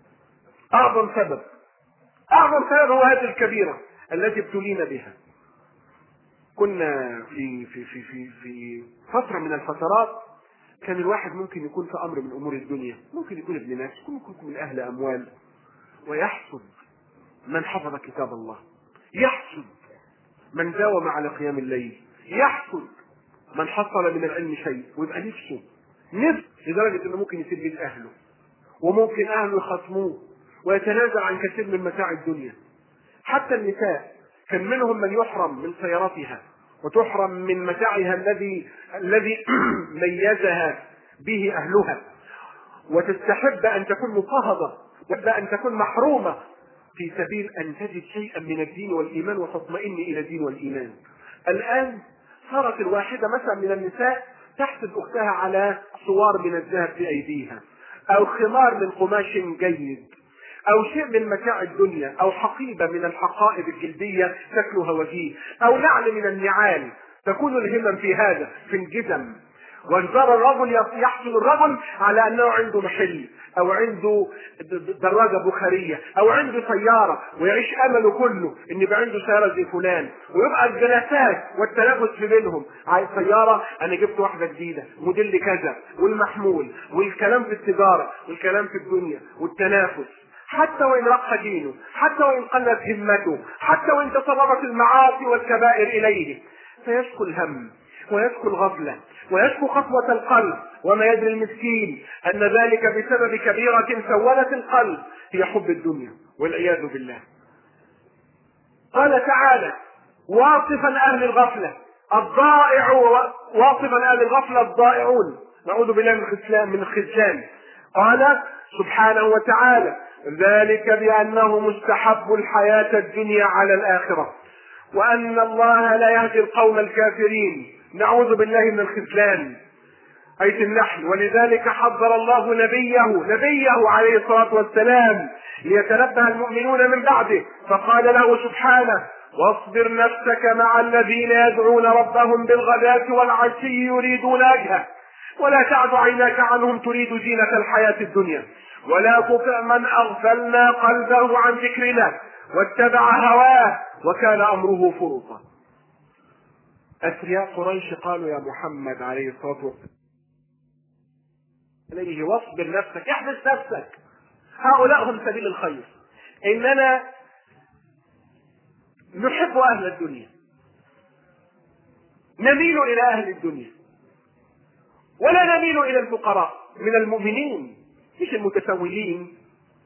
أعظم سبب أعظم سبب هو هذه الكبيرة التي ابتلينا بها. كنا في في في في في فترة من الفترات كان الواحد ممكن يكون في أمر من أمور الدنيا، ممكن يكون ابن ناس، ممكن يكون من أهل أموال، ويحسد من حفظ كتاب الله، يحسد من داوم على قيام الليل، يحسد من حصل من العلم شيء، ويبقى نفسه نفس لدرجة انه ممكن يسيب بيت اهله، وممكن اهله يخصموه ويتنازع عن كثير من متاع الدنيا. حتى النساء كان منهم من يحرم من سيارتها وتحرم من متاعها الذي الذي ميزها به اهلها، وتستحب ان تكون مضطهدة وأن تكون محرومة في سبيل أن تجد شيئا من الدين والإيمان وتطمئن إلى الدين والإيمان. الآن صارت الواحدة مثلا من النساء تحسد أختها على صور من الذهب في أيديها، أو خمار من قماش جيد، أو شيء من متاع الدنيا، أو حقيبة من الحقائب الجلدية شكلها وجيه، أو نعل من النعال. تكون الهمم في هذا في الجزم. وانظر الرجل يحصل الرجل على أنه عنده محل، أو عنده دراجة بخارية، أو عنده سيارة، ويعيش أمله كله إن يبقى عنده سيارة زي فلان، ويبقى الجلسات والتنافس في بينهم. عايز سيارة، أنا جبت واحدة جديدة موديل كذا، والمحمول، والكلام في التجارة، والكلام في الدنيا، والتنافس. حتى وإن رق دينه، حتى وإن قلت همته، حتى وإن تسربت المعاصي والكبائر إليه، فيشكو الهم ويشكو الغفلة ويشكو قسوة القلب. وما يدري المسكين أن ذلك بسبب كبيرة سولت القلب هي حب الدنيا والعياذ بالله. قال تعالى واصفا أهل الغفلة الضائع، واصفا أهل الغفلة الضائعون، نعوذ بالله من الخذلان. قال سبحانه وتعالى ذلك بأنه مستحب الحياة الدنيا على الآخرة وأن الله لا يهدي القوم الكافرين. نعوذ بالله من الخذلان. آية النحل. ولذلك حذر الله نبيه نبيه عليه الصلاة والسلام ليتنبه المؤمنون من بعده، فقال له سبحانه واصبر نفسك مع الذين يدعون ربهم بالغداة والعشي يريدون وجهه ولا تعد عيناك عنهم تريد زينة الحياة الدنيا ولا تطع من أغفلنا قلبه عن ذكرنا واتبع هواه وكان أمره فرطا. أثرياء قريش قالوا يا محمد عليه الصلاة والسلام عليه واصبر نفسك، احبس نفسك، هؤلاء هم سبيل الخير، إننا نحب أهل الدنيا، نميل إلى أهل الدنيا ولا نميل إلى الفقراء من المؤمنين مش المتسولين.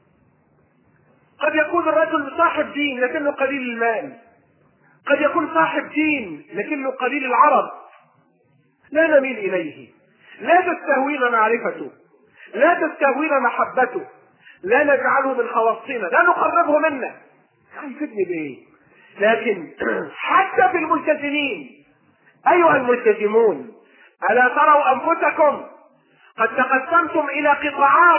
قد يكون الرجل صاحب دين لكنه قليل المال، قد يكون صاحب دين لكنه قليل العرض، لا نميل إليه، لا تستهوينا معرفته، لا تستهوينا محبته، لا نجعله من خواصنا، لا نقربه منا، هيفيدني بايه؟ لكن حتى في الملتزمين ايها الملتزمون الا تروا انفسكم قد تقسمتم الى قطاعات،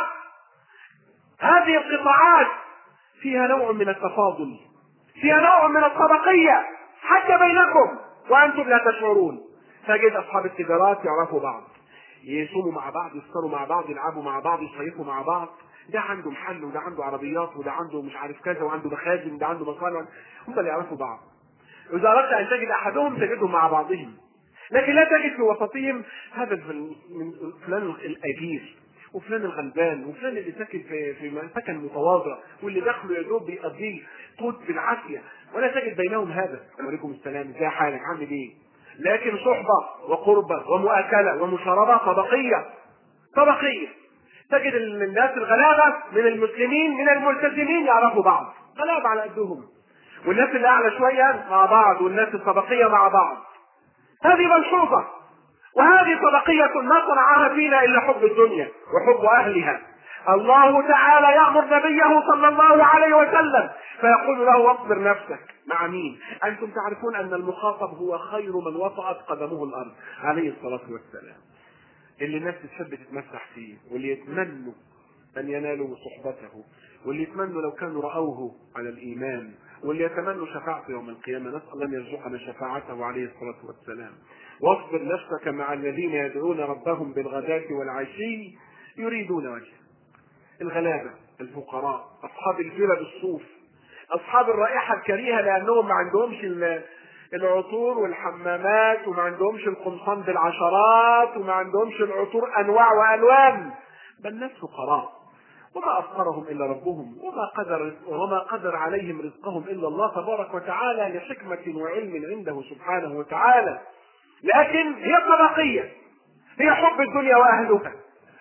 هذه القطاعات فيها نوع من التفاضل، فيها نوع من الطبقية حتى بينكم وانتم لا تشعرون. تجد اصحاب التجارات يعرفوا بعض، يصوموا مع بعض، يفطروا مع بعض، يلعبوا مع بعض، يصيفوا مع بعض، ده عنده محل وده عنده عربيات وده عنده مش عارف كذا وعنده مخازن وده عنده مصانع، هم اللي يعرفوا بعض. إذا أردت أن تجد أحدهم تجدهم مع بعضهم، لكن لا تجد في وسطهم هذا من فلان الأجير وفلان الغلبان وفلان اللي ساكن في في سكن متواضع واللي دخله يا دوب بيقضيه قوت بالعافية، ولا تجد بينهم هذا. وعليكم السلام، ازي حالك، عامل ايه؟ لكن صحبة وقربة ومؤاكلة ومشاربة طبقية طبقية. تجد الناس الغلابة من المسلمين من الملتزمين يعرفوا بعض، غلابة على قدهم، والناس اللي أعلى شوية مع بعض والناس الطبقية مع بعض. هذه ملحوظة، وهذه طبقية ما صنعها فينا إلا حب الدنيا وحب أهلها. الله تعالى يأمر نبيه صلى الله عليه وسلم فيقول له واصبر نفسك مع مين؟ أنتم تعرفون أن المخاطب هو خير من وطأت قدمه الأرض عليه الصلاة والسلام، اللي الناس تحب تتمسح فيه، واللي يتمنوا أن ينالوا صحبته، واللي يتمنوا لو كانوا رأوه على الإيمان، واللي يتمنوا شفاعته يوم القيامة. نسأل الله أن يرزقنا شفاعته عليه الصلاة والسلام. واصبر نفسك مع الذين يدعون ربهم بالغداة والعشي يريدون وجهه. الغلابة، الفقراء، أصحاب الفيلة بالصوف، أصحاب الرائحة الكريهة لأنهم ما عندهمش العطور والحمامات وما عندهمش القمصان بالعشرات وما عندهمش العطور أنواع وألوان، بل ناس فقراء وما أفقرهم إلا ربهم وما قدر وما قدر عليهم رزقهم إلا الله تبارك وتعالى لحكمة وعلم عنده سبحانه وتعالى. لكن هي طبقية، هي حب الدنيا وأهلها.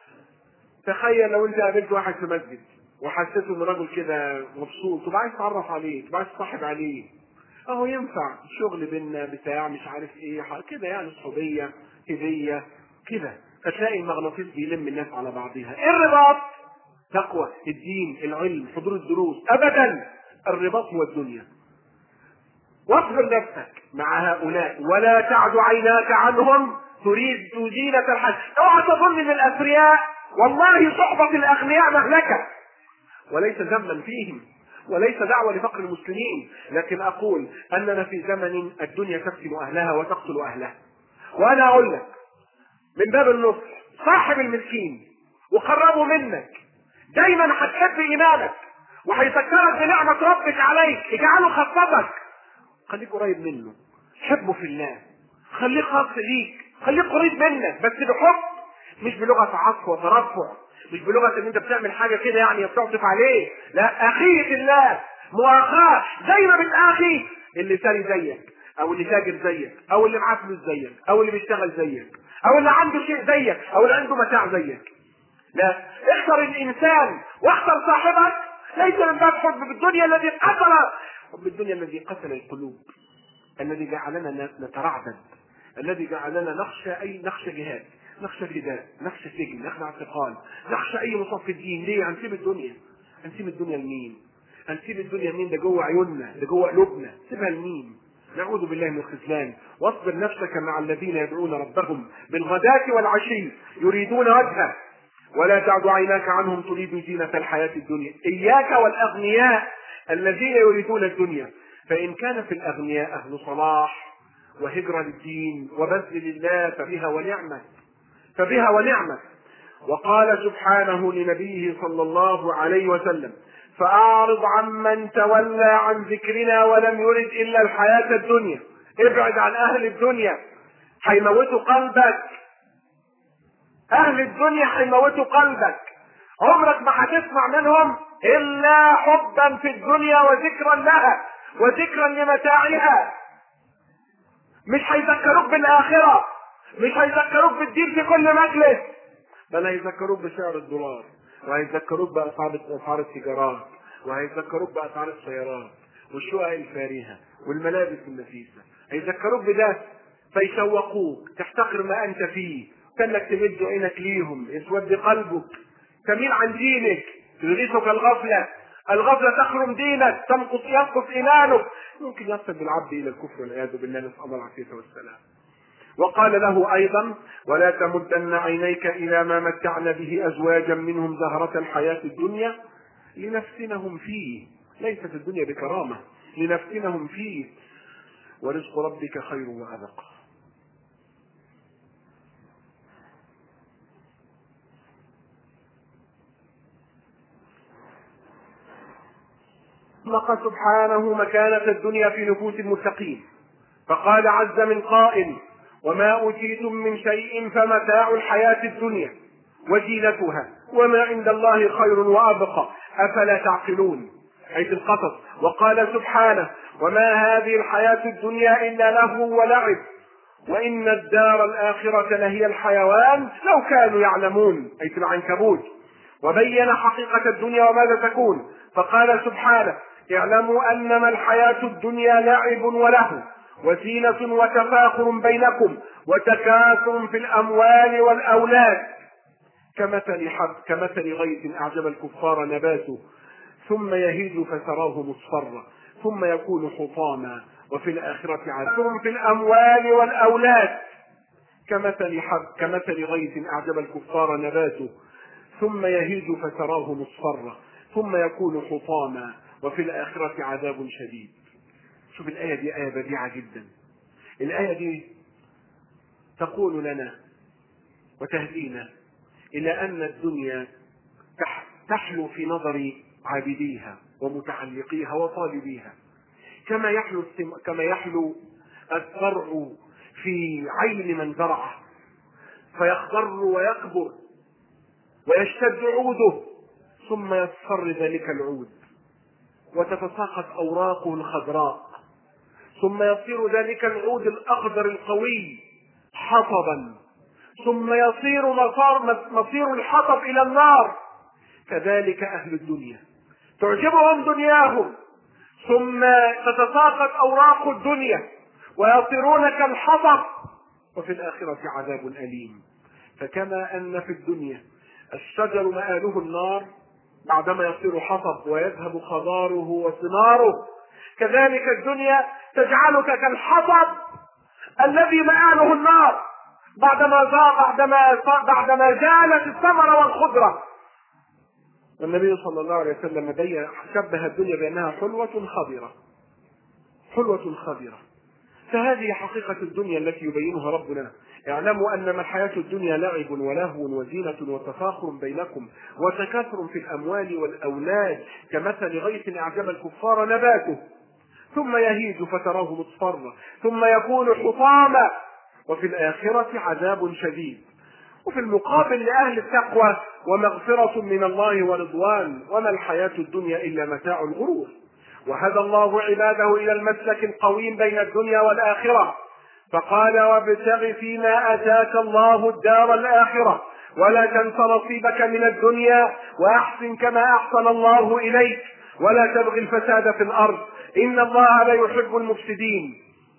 تخيل لو أنت قابلت واحد في مسجد وحسيت إن راجل كده مبسوط تبقى عايز تعرف عليه، تبقى عايز تصاحب عليه، أهو ينفع شغل بينا بتاع مش عارف إيه كده، يعني صحوبية هدية كده، فتلاقي المغناطيس بيلم الناس على بعضها. إيه الرباط؟ تقوى الدين، العلم، حضور الدروس. أبدا، الرباط هو الدنيا. واصبر نفسك مع هؤلاء ولا تعد عيناك عنهم تريد زينة الحياة. اوعى تظن ان الاثرياء والله صحبة الاغنياء مهلكة، وليس ذما فيهم وليس دعوة لفقر المسلمين، لكن اقول اننا في زمن الدنيا تفتن اهلها وتقتل اهلها. وانا اقول لك من باب النصح، صاحب المسكين وقربه منك، دايما هتحب ايمانك وهيذكرك بنعمة ربك عليك، اجعله خطتك، خليك قريب منه، حبه في الله، خليك خاص ليك، خليك قريب منك، بس بحب، مش بلغة عطف وترفع، مش بلغة ان انت بتعمل حاجة كده يعني بتعطف عليه، لا، اخيه في الله، مؤاخاة، زي ما بتاخي اللي ساري زيك او اللي تاجر زيك او اللي معاه فلوس زيك او اللي بيشتغل زيك او اللي عنده شيء زيك او اللي عنده متاع زيك. لا، اختر الانسان واختر صاحبك ليس من باب حب بالدنيا الذي قتل حب الدنيا الذي قتل القلوب، الذي جعلنا نترعبد، الذي جعلنا نخشى اي نخشى جهاد، نخشى فداء، نخشى سجن، نخشى اعتقال، نخشى اي مصاب في الدين. ليه؟ هنسيب الدنيا. هنسيب الدنيا لمين؟ هنسيب الدنيا لمين؟ ده جوه عيوننا، ده جوه قلوبنا، سيبها لمين؟ نعوذ بالله من الخذلان. واصبر نفسك مع الذين يدعون ربهم بالغداة والعشي يريدون وجهه ولا تعد عيناك عنهم تريد زينة الحياة الدنيا. إياك والأغنياء الذين يريدون الدنيا، فإن كان في الأغنياء أهل صلاح وهجرة للدين وبذل لله فبها ونعمة فبها ونعمة. وقال سبحانه لنبيه صلى الله عليه وسلم: فأعرض عمن تولى عن ذكرنا ولم يرد إلا الحياة الدنيا. ابعد عن أهل الدنيا، هيموتوا قلبك. أهل الدنيا هيموتوا قلبك، عمرك ما هتسمع منهم إلا حبا في الدنيا وذكرا لها وذكرا لمتاعها. مش هيذكروك بالآخرة، مش هيذكروك بالدين في كل مجلس، بل هيذكروك بسعر الدولار، وهيذكروك بأسعار أسعار السيجارات، وهيذكروك بأسعار السيارات والشقق الفارهة والملابس النفيسة. هيذكروك بده فيشوقوك تحتقر ما أنت فيه، كأنك تمد عينك ليهم، يسود قلبك، تميل عن دينك، تغيثك الغفلة، الغفلة تخرم دينك، تنقص ينقص إيمانك، ممكن يصل بالعبد إلى الكفر والعياذ بالله، نسأل الله العافية والسلام. وقال له أيضا: ولا تمدن عينيك إلى ما متعنا به أزواجا منهم زهرة الحياة الدنيا لنفتنهم فيه. ليست الدنيا بكرامة، لنفتنهم فيه، ورزق ربك خير وأبقى. أطلق سبحانه مكانة الدنيا في نفوس المتقين، فقال عز من قائل: وما أوتيتم من شيء فمتاع الحياة الدنيا وزينتها وما عند الله خير وأبقى أفلا تعقلون. آية القصص. وقال سبحانه: وما هذه الحياة الدنيا إلا لهو ولعب وإن الدار الآخرة لهي الحيوان لو كانوا يعلمون. آية العنكبوت. وبين حقيقة الدنيا وماذا تكون، فقال سبحانه: اعلموا أنما الحياة الدنيا لعب ولهو وزينة وتفاخر بينكم وتكاثر في الأموال والأولاد كمثل حب كمثل غيث أعجب الكفار نباته ثم يهيج فتراه مصفرا ثم يكون حطاما وفي الآخرة عذاب في الأموال والأولاد كمثل حب كمثل غيث أعجب الكفار نباته ثم يهيج فتراه مصفرا ثم يكون حطاما وفي الآخرة عذاب شديد. شوف الآية دي، آية بديعة جدا. الآية دي تقول لنا وتهدينا إلى أن الدنيا تحلو في نظر عابديها ومتعلقيها وطالبيها، كما يحلو كما يحلو الزرع في عين من زرعه فيخضر ويكبر ويشتد عوده ثم يصفر ذلك العود وتتساقط أوراقه الخضراء ثم يصير ذلك العود الأخضر القوي حطبا ثم يصير مصير الحطب إلى النار. كذلك أهل الدنيا تعجبهم دنياهم ثم تتساقط أوراق الدنيا ويصيرون كالحطب وفي الآخرة عذاب أليم. فكما أن في الدنيا الشجر مآله النار بعدما يصير حطب ويذهب خضاره وثماره، كذلك الدنيا تجعلك كالحطب الذي مآله النار بعدما بعدما بعدما زالت الثمرة والخضرة. والنبي صلى الله عليه وسلم بين شبه الدنيا بأنها حلوة خضرة حلوة خضرة. فهذه حقيقة الدنيا التي يبينها ربنا. اعلموا أنما الحياة الدنيا لعب ولهو وزينة وتفاخر بينكم وتكاثر في الأموال والأولاد كمثل غيث أعجب الكفار نباته ثم يهيج فتراه مصفرا ثم يكون حطاما وفي الآخرة عذاب شديد. وفي المقابل لأهل التقوى ومغفرة من الله ورضوان وما الحياة الدنيا إلا متاع الغرور. وهدى الله عباده إلى المسلك القويم بين الدنيا والآخرة، فقال: وابتغ فيما آتاك الله الدار الآخرة ولا تنس نصيبك من الدنيا وأحسن كما أحسن الله إليك ولا تبغ الفساد في الأرض إن الله لا يحب المفسدين.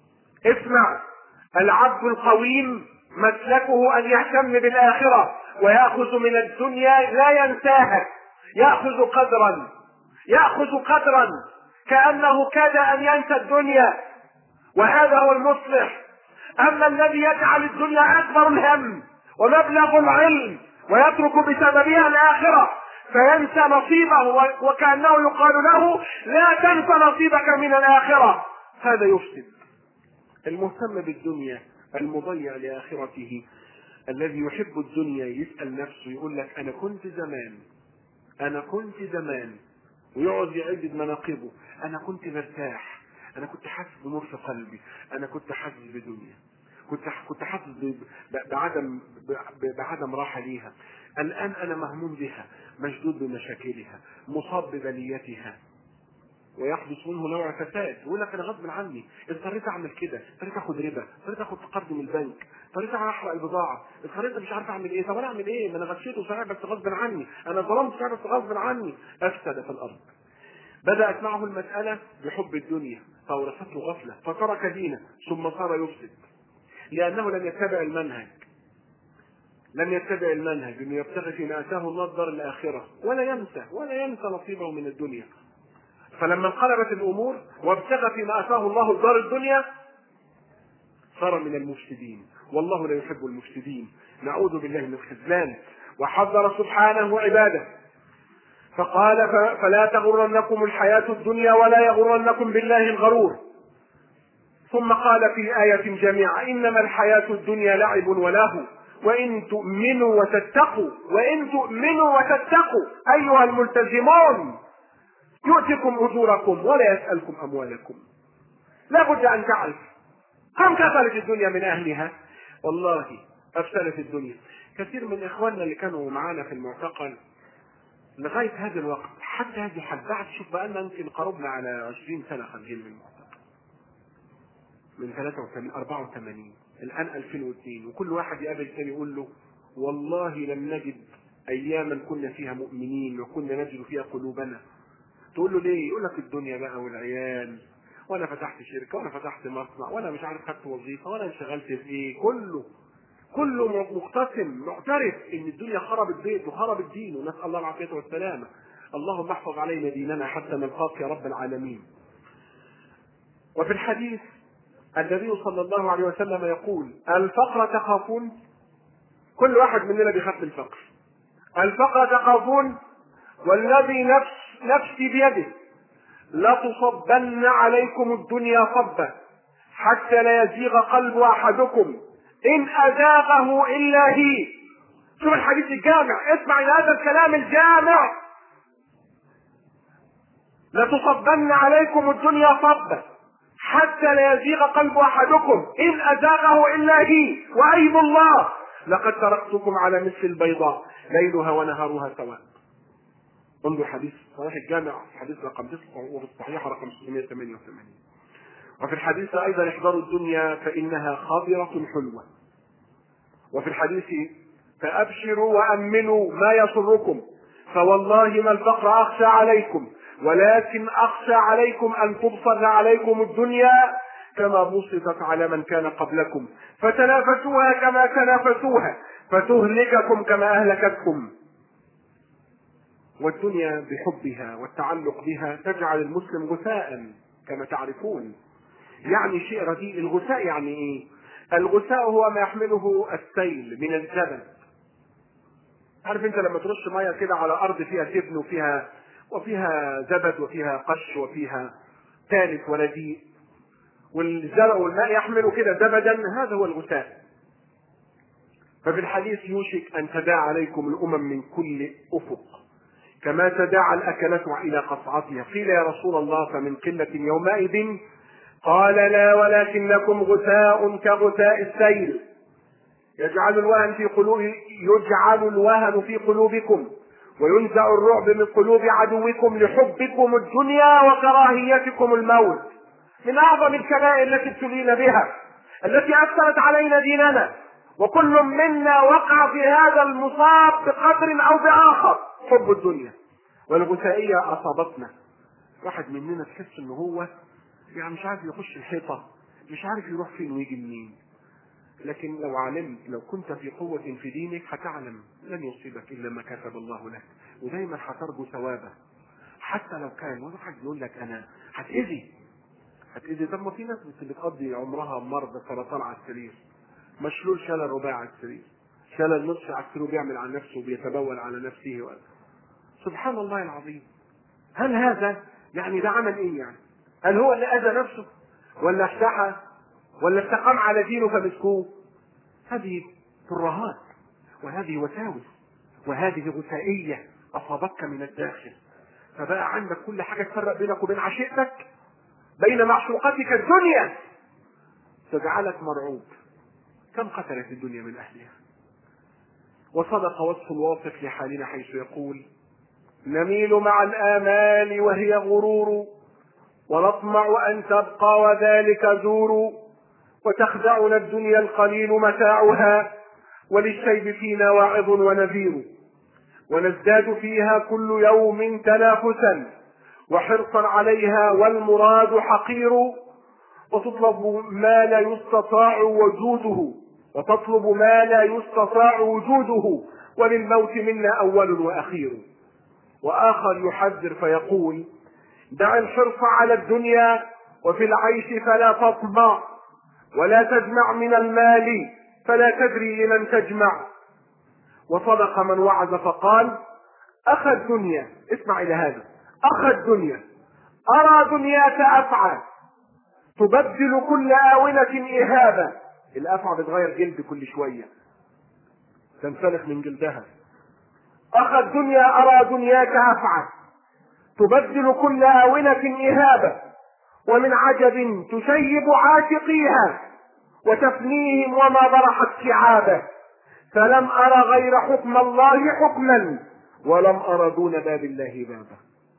اسمع، العبد القويم مسلكه أن يهتم بالآخرة ويأخذ من الدنيا لا ينساها، يأخذ قدرا يأخذ قدرا كأنه كاد أن ينسى الدنيا، وهذا هو المصلح. أما الذي يجعل الدنيا أكبر الهم ومبلغ العلم ويترك بسببها الآخرة فينسى نصيبه، وكأنه يقال له لا تنس نصيبك من الآخرة. هذا يفسد. المهتم بالدنيا المضيع لآخرته الذي يحب الدنيا يسأل نفسه يقول لك أنا كنت زمان أنا كنت زمان ويقعد يعد مناقبه. أنا كنت مرتاح، أنا كنت حاسس بنور في قلبي، أنا كنت حاسس بدنيا، كنت كنت حاسس بعدم بعدم راحة ليها. الآن أنا مهموم بها، مشدود بمشاكلها، مصاب ببليتها، ويحدث منه نوع فساد. يقول لك انا غصب عني اضطريت اعمل كده، اضطريت اخد ربا، اضطريت اخد قرض من البنك، اضطريت احرق البضاعه، اضطريت مش عارف اعمل ايه. طب انا اعمل ايه؟ ما انا غشيته صحيح بس غصب عني، انا ظلمت صحيح بس غصب عني. افسد في الارض. بدات معه المساله بحب الدنيا فورثته غفله فترك دينه ثم صار يفسد، لانه لم يتبع المنهج لم يتبع المنهج انه يبتغي فيما اتاه الله الدار الاخره، ولا ينسى ولا ينسى نصيبه من الدنيا. فلما انقلبت الامور وابتغى فيما اتاه الله الدار الدنيا صار من المفسدين، والله لا يحب المفسدين. نعوذ بالله من الخذلان. وحذر سبحانه عباده فقال فلا تغرنكم الحياة الدنيا ولا يغرنكم بالله الغرور. ثم قال في آية جامعة إنما الحياة الدنيا لعب ولهو وإن تؤمنوا وتتقوا وإن تؤمنوا وتتقوا أيها الملتزمون يؤتكم أجوركم ولا يسألكم أموالكم. لا بد أن تعرف كم كفلت الدنيا من أهلها. والله أفسدت الدنيا. كثير من إخواننا اللي كانوا معانا في المعتقل لغاية هذا الوقت حتى هذه الحد بعد شوف بقالنا يمكن قربنا على عشرين سنة خارجين من المعتقل، من ثلاثة وثمانين أربعة وثمانين الآن ألفين واثنين، وكل واحد يقابل ثاني يقول له والله لم نجد أياما كنا فيها مؤمنين وكنا نجد فيها قلوبنا. تقول له ليه؟ يقول لك الدنيا بقى والعيال، وانا فتحت شركه وانا فتحت مصنع وانا مش عارف خدت وظيفه وانا انشغلت في ايه. كله كله مقتسم معترف ان الدنيا خربت بيته وخربت دينه، نسال الله العافيه والسلامه. اللهم احفظ علينا ديننا حتى نلقاك يا رب العالمين. وفي الحديث النبي صلى الله عليه وسلم يقول الفقر تخافون. كل واحد مننا بيخاف من الفقر. الفقر تخافون والذي نفس نفسي بيده لتصبن عليكم الدنيا صبا حتى لا يزيغ قلب احدكم ان اذاغه الا هي. شوف الحديث الجامع، اسمع الى هذا الكلام الجامع. لتصبن عليكم الدنيا صبا حتى لا يزيغ قلب احدكم ان اذاغه الا هي وايم الله لقد تركتكم على مثل البيضاء ليلها ونهارها سواء. انظر حديث صحيح الجامع حديث رقم تسعة وفي الصحيح رقم ستمائة وثمانية وثمانين. وفي الحديث ايضا احذروا الدنيا فانها خاضرة حلوة. وفي الحديث فابشروا وامنوا ما يسركم فوالله ما الفقر اخشى عليكم ولكن اخشى عليكم ان تبسط عليكم الدنيا كما بسطت على من كان قبلكم فتنافسوها كما تنافسوها فتهلككم كما اهلكتكم. والدنيا بحبها والتعلق بها تجعل المسلم غثاء كما تعرفون. يعني شيء رديء. الغثاء يعني ايه؟ الغثاء هو ما يحمله السيل من الزبد. عارف انت لما ترش ميه كده على ارض فيها تبن وفيها وفيها زبد وفيها قش وفيها تالف ورديء، والزرع والماء يحمل كده زبدا، هذا هو الغثاء. ففي الحديث يوشك ان تداعى عليكم الامم من كل افق كما تداعى الأكلة إلى قصعتها. قيل يا رسول الله فمن قلة يومئذ؟ قال لا ولكنكم غثاء كغثاء السيل يجعل الوهن في قلوب يجعل الوهن في قلوبكم وينزع الرعب من قلوب عدوكم لحبكم الدنيا وكراهيتكم الموت. من أعظم الكبائر التي ابتلينا بها التي أثرت علينا ديننا، وكل منا وقع في هذا المصاب بقدر أو بآخر، حب الدنيا. والغثائية أصابتنا. واحد مننا تحس إن هو يعني مش عارف يخش الحيطة، مش عارف يروح فين ويجي منين. لكن لو علمت، لو كنت في قوة في دينك هتعلم لن يصيبك إلا ما كتب الله لك، ودايما هترجو ثوابه حتى لو كان واحد يقول لك أنا هتأذي هتأذي. طب ما في ناس بتقضي عمرها مرضى سرطان على السرير، مشلول شلل رباعي على السرير، شلل نصف على السرير، بيعمل على نفسه وبيتبول على نفسه. سبحان الله العظيم. هل هذا يعني ده عمل ايه يعني؟ هل هو اللي اذى نفسه ولا احتحى ولا استقام على دينه فمسكوه؟ هذه ترهات وهذه وساوس وهذه غثائية اصابتك من الداخل، فبقى عندك كل حاجة تفرق بينك وبين عشيقتك، بين معشوقتك الدنيا، تجعلك مرعوب. كم قتلت الدنيا من اهلها. وصدق وصف الواصف لحالنا حيث يقول: نميل مع الآمال وهي غرور، ونطمع أن تبقى وذلك زور، وتخدعنا الدنيا القليل متاعها، وللشيب فينا واعظ ونذير، ونزداد فيها كل يوم تنافسا وحرصا عليها والمراد حقير، وتطلب ما لا يستطاع وجوده وتطلب ما لا يستطاع وجوده، وللموت منا أول وأخير. وآخر يحذر فيقول: دع الحرص على الدنيا وفي العيش فلا تطمع، ولا تجمع من المال فلا تدري لمن تجمع. وصدق من وعظ فقال: أخ الدنيا، اسمع إلى هذا، أخ الدنيا أرى دنياك أفعى تبدل كل آونة إهابة. الأفعى بتغير جلد كل شوية، تنسلخ من جلدها. أخ الدنيا أرى دنياك أفعى تبدل كل آونة إهابة، ومن عجب تشيب عاشقيها وتفنيهم وما برحت شعابه، فلم أرى غير حكم الله حكما ولم أرى دون باب الله بابا.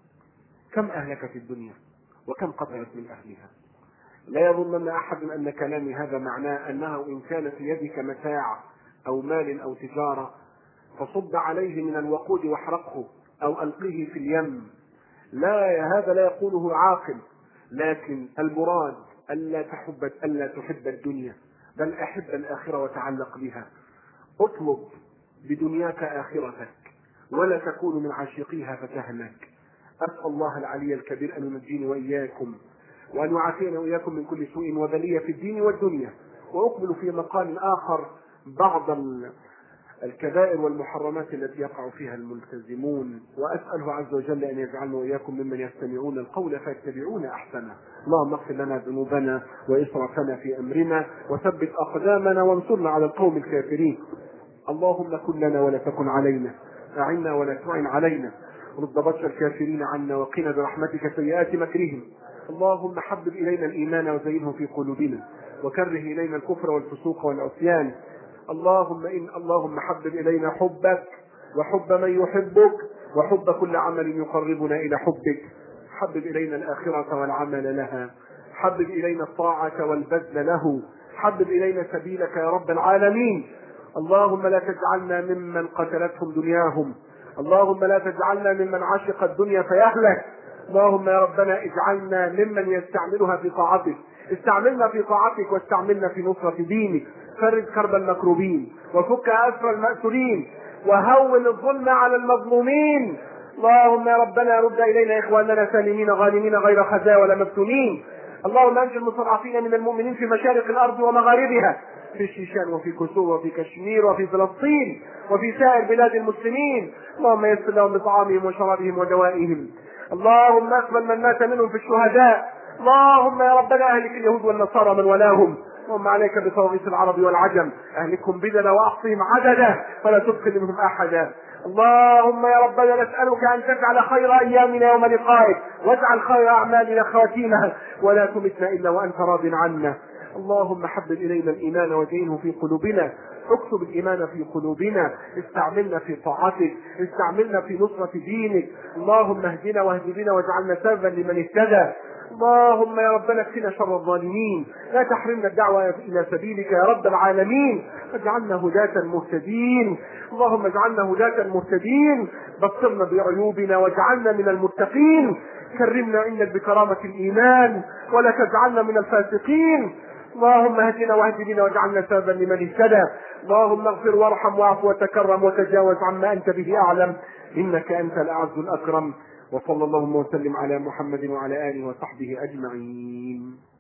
كم أهلكت الدنيا وكم قطعت من أهلها. لا يظنن أحد أن كلامي هذا معناه أنه إن كان في يدك متاع أو مال أو تجارة فصب عليه من الوقود واحرقه أو ألقيه في اليم. لا، هذا لا يقوله عاقل، لكن المراد ألا تحب ألا تحب الدنيا، بل أحب الآخرة وتعلق بها. اطلب بدنياك آخرتك ولا تكون من عاشقيها فتهلك. أسأل الله العلي الكبير أن ينجيني وإياكم وأن يعافينا وإياكم من كل سوء وبلية في الدين والدنيا. وأقبل في مقال آخر بعض الكبائر والمحرمات التي يقع فيها الملتزمون، وأسأله عز وجل أن يجعلنا وإياكم ممن يستمعون القول فيتبعون أحسنه. اللهم اغفر لنا ذنوبنا وإسرافنا في أمرنا وثبت أقدامنا وانصرنا على القوم الكافرين. اللهم كن لنا ولا تكن علينا، أعنا ولا تعن علينا، رد بطش الكافرين عنا وقنا برحمتك سيئات مكرهم. اللهم حبب إلينا الإيمان وزينه في قلوبنا وكره إلينا الكفر والفسوق والعصيان. اللهم إن اللهم حبب إلينا حبك وحب من يحبك وحب كل عمل يقربنا إلى حبك. حبب إلينا الآخرة والعمل لها، حبب إلينا الطاعة والبذل له، حبب إلينا سبيلك يا رب العالمين. اللهم لا تجعلنا ممن قتلتهم دنياهم، اللهم لا تجعلنا ممن عشق الدنيا فيهلك. اللهم يا ربنا اجعلنا ممن يستعملها في طاعتك، استعملنا في طاعتك واستعملنا في نصرة دينك. فرج كرب المكروبين وفك أسر المأسورين وهون الظلم على المظلومين. اللهم يا ربنا رد إلينا إخواننا سالمين غانمين غير خزايا ولا مفتونين. اللهم أنجل المستضعفين من المؤمنين في مشارق الأرض ومغاربها، في الشيشان وفي كسوف وفي كشمير وفي فلسطين وفي سائر بلاد المسلمين. اللهم يسر لهم بطعامهم وشرابهم ودوائهم. اللهم اقبل من مات منهم في الشهداء. اللهم يا ربنا اهلك اليهود والنصارى من ولاهم. اللهم عليك بطواغيت العرب والعجم، اهلكهم بدنا واحصهم عددا ولا تبق منهم احدا. اللهم يا ربنا نسألك أن تجعل خير أيامنا يوم لقائك، واجعل خير أعمالنا خواتيمها، ولا تمتنا إلا وأنت راض عنا. اللهم حبب إلينا الإيمان وزينه في قلوبنا، اكتب الإيمان في قلوبنا، استعملنا في طاعتك، استعملنا في نصرة دينك. اللهم اهدنا واهد بنا واجعلنا سببا لمن اهتدى. اللهم يا ربنا اكفنا شر الظالمين، لا تحرمنا الدعوة إلى سبيلك يا رب العالمين، واجعلنا هداة مهتدين. اللهم اجعلنا هداة مهتدين، بصرنا بعيوبنا واجعلنا من المتقين، كرمنا عندك بكرامة الإيمان ولا تجعلنا من الفاسقين. اللهم اهدنا واهد بنا واجعلنا سببا لمن اهتدى. اللهم اغفر وارحم واعف وتكرم وتجاوز عما أنت به أعلم، إنك أنت الأعز الأكرم. وصلى اللهم وسلم على محمد وعلى آله وصحبه أجمعين.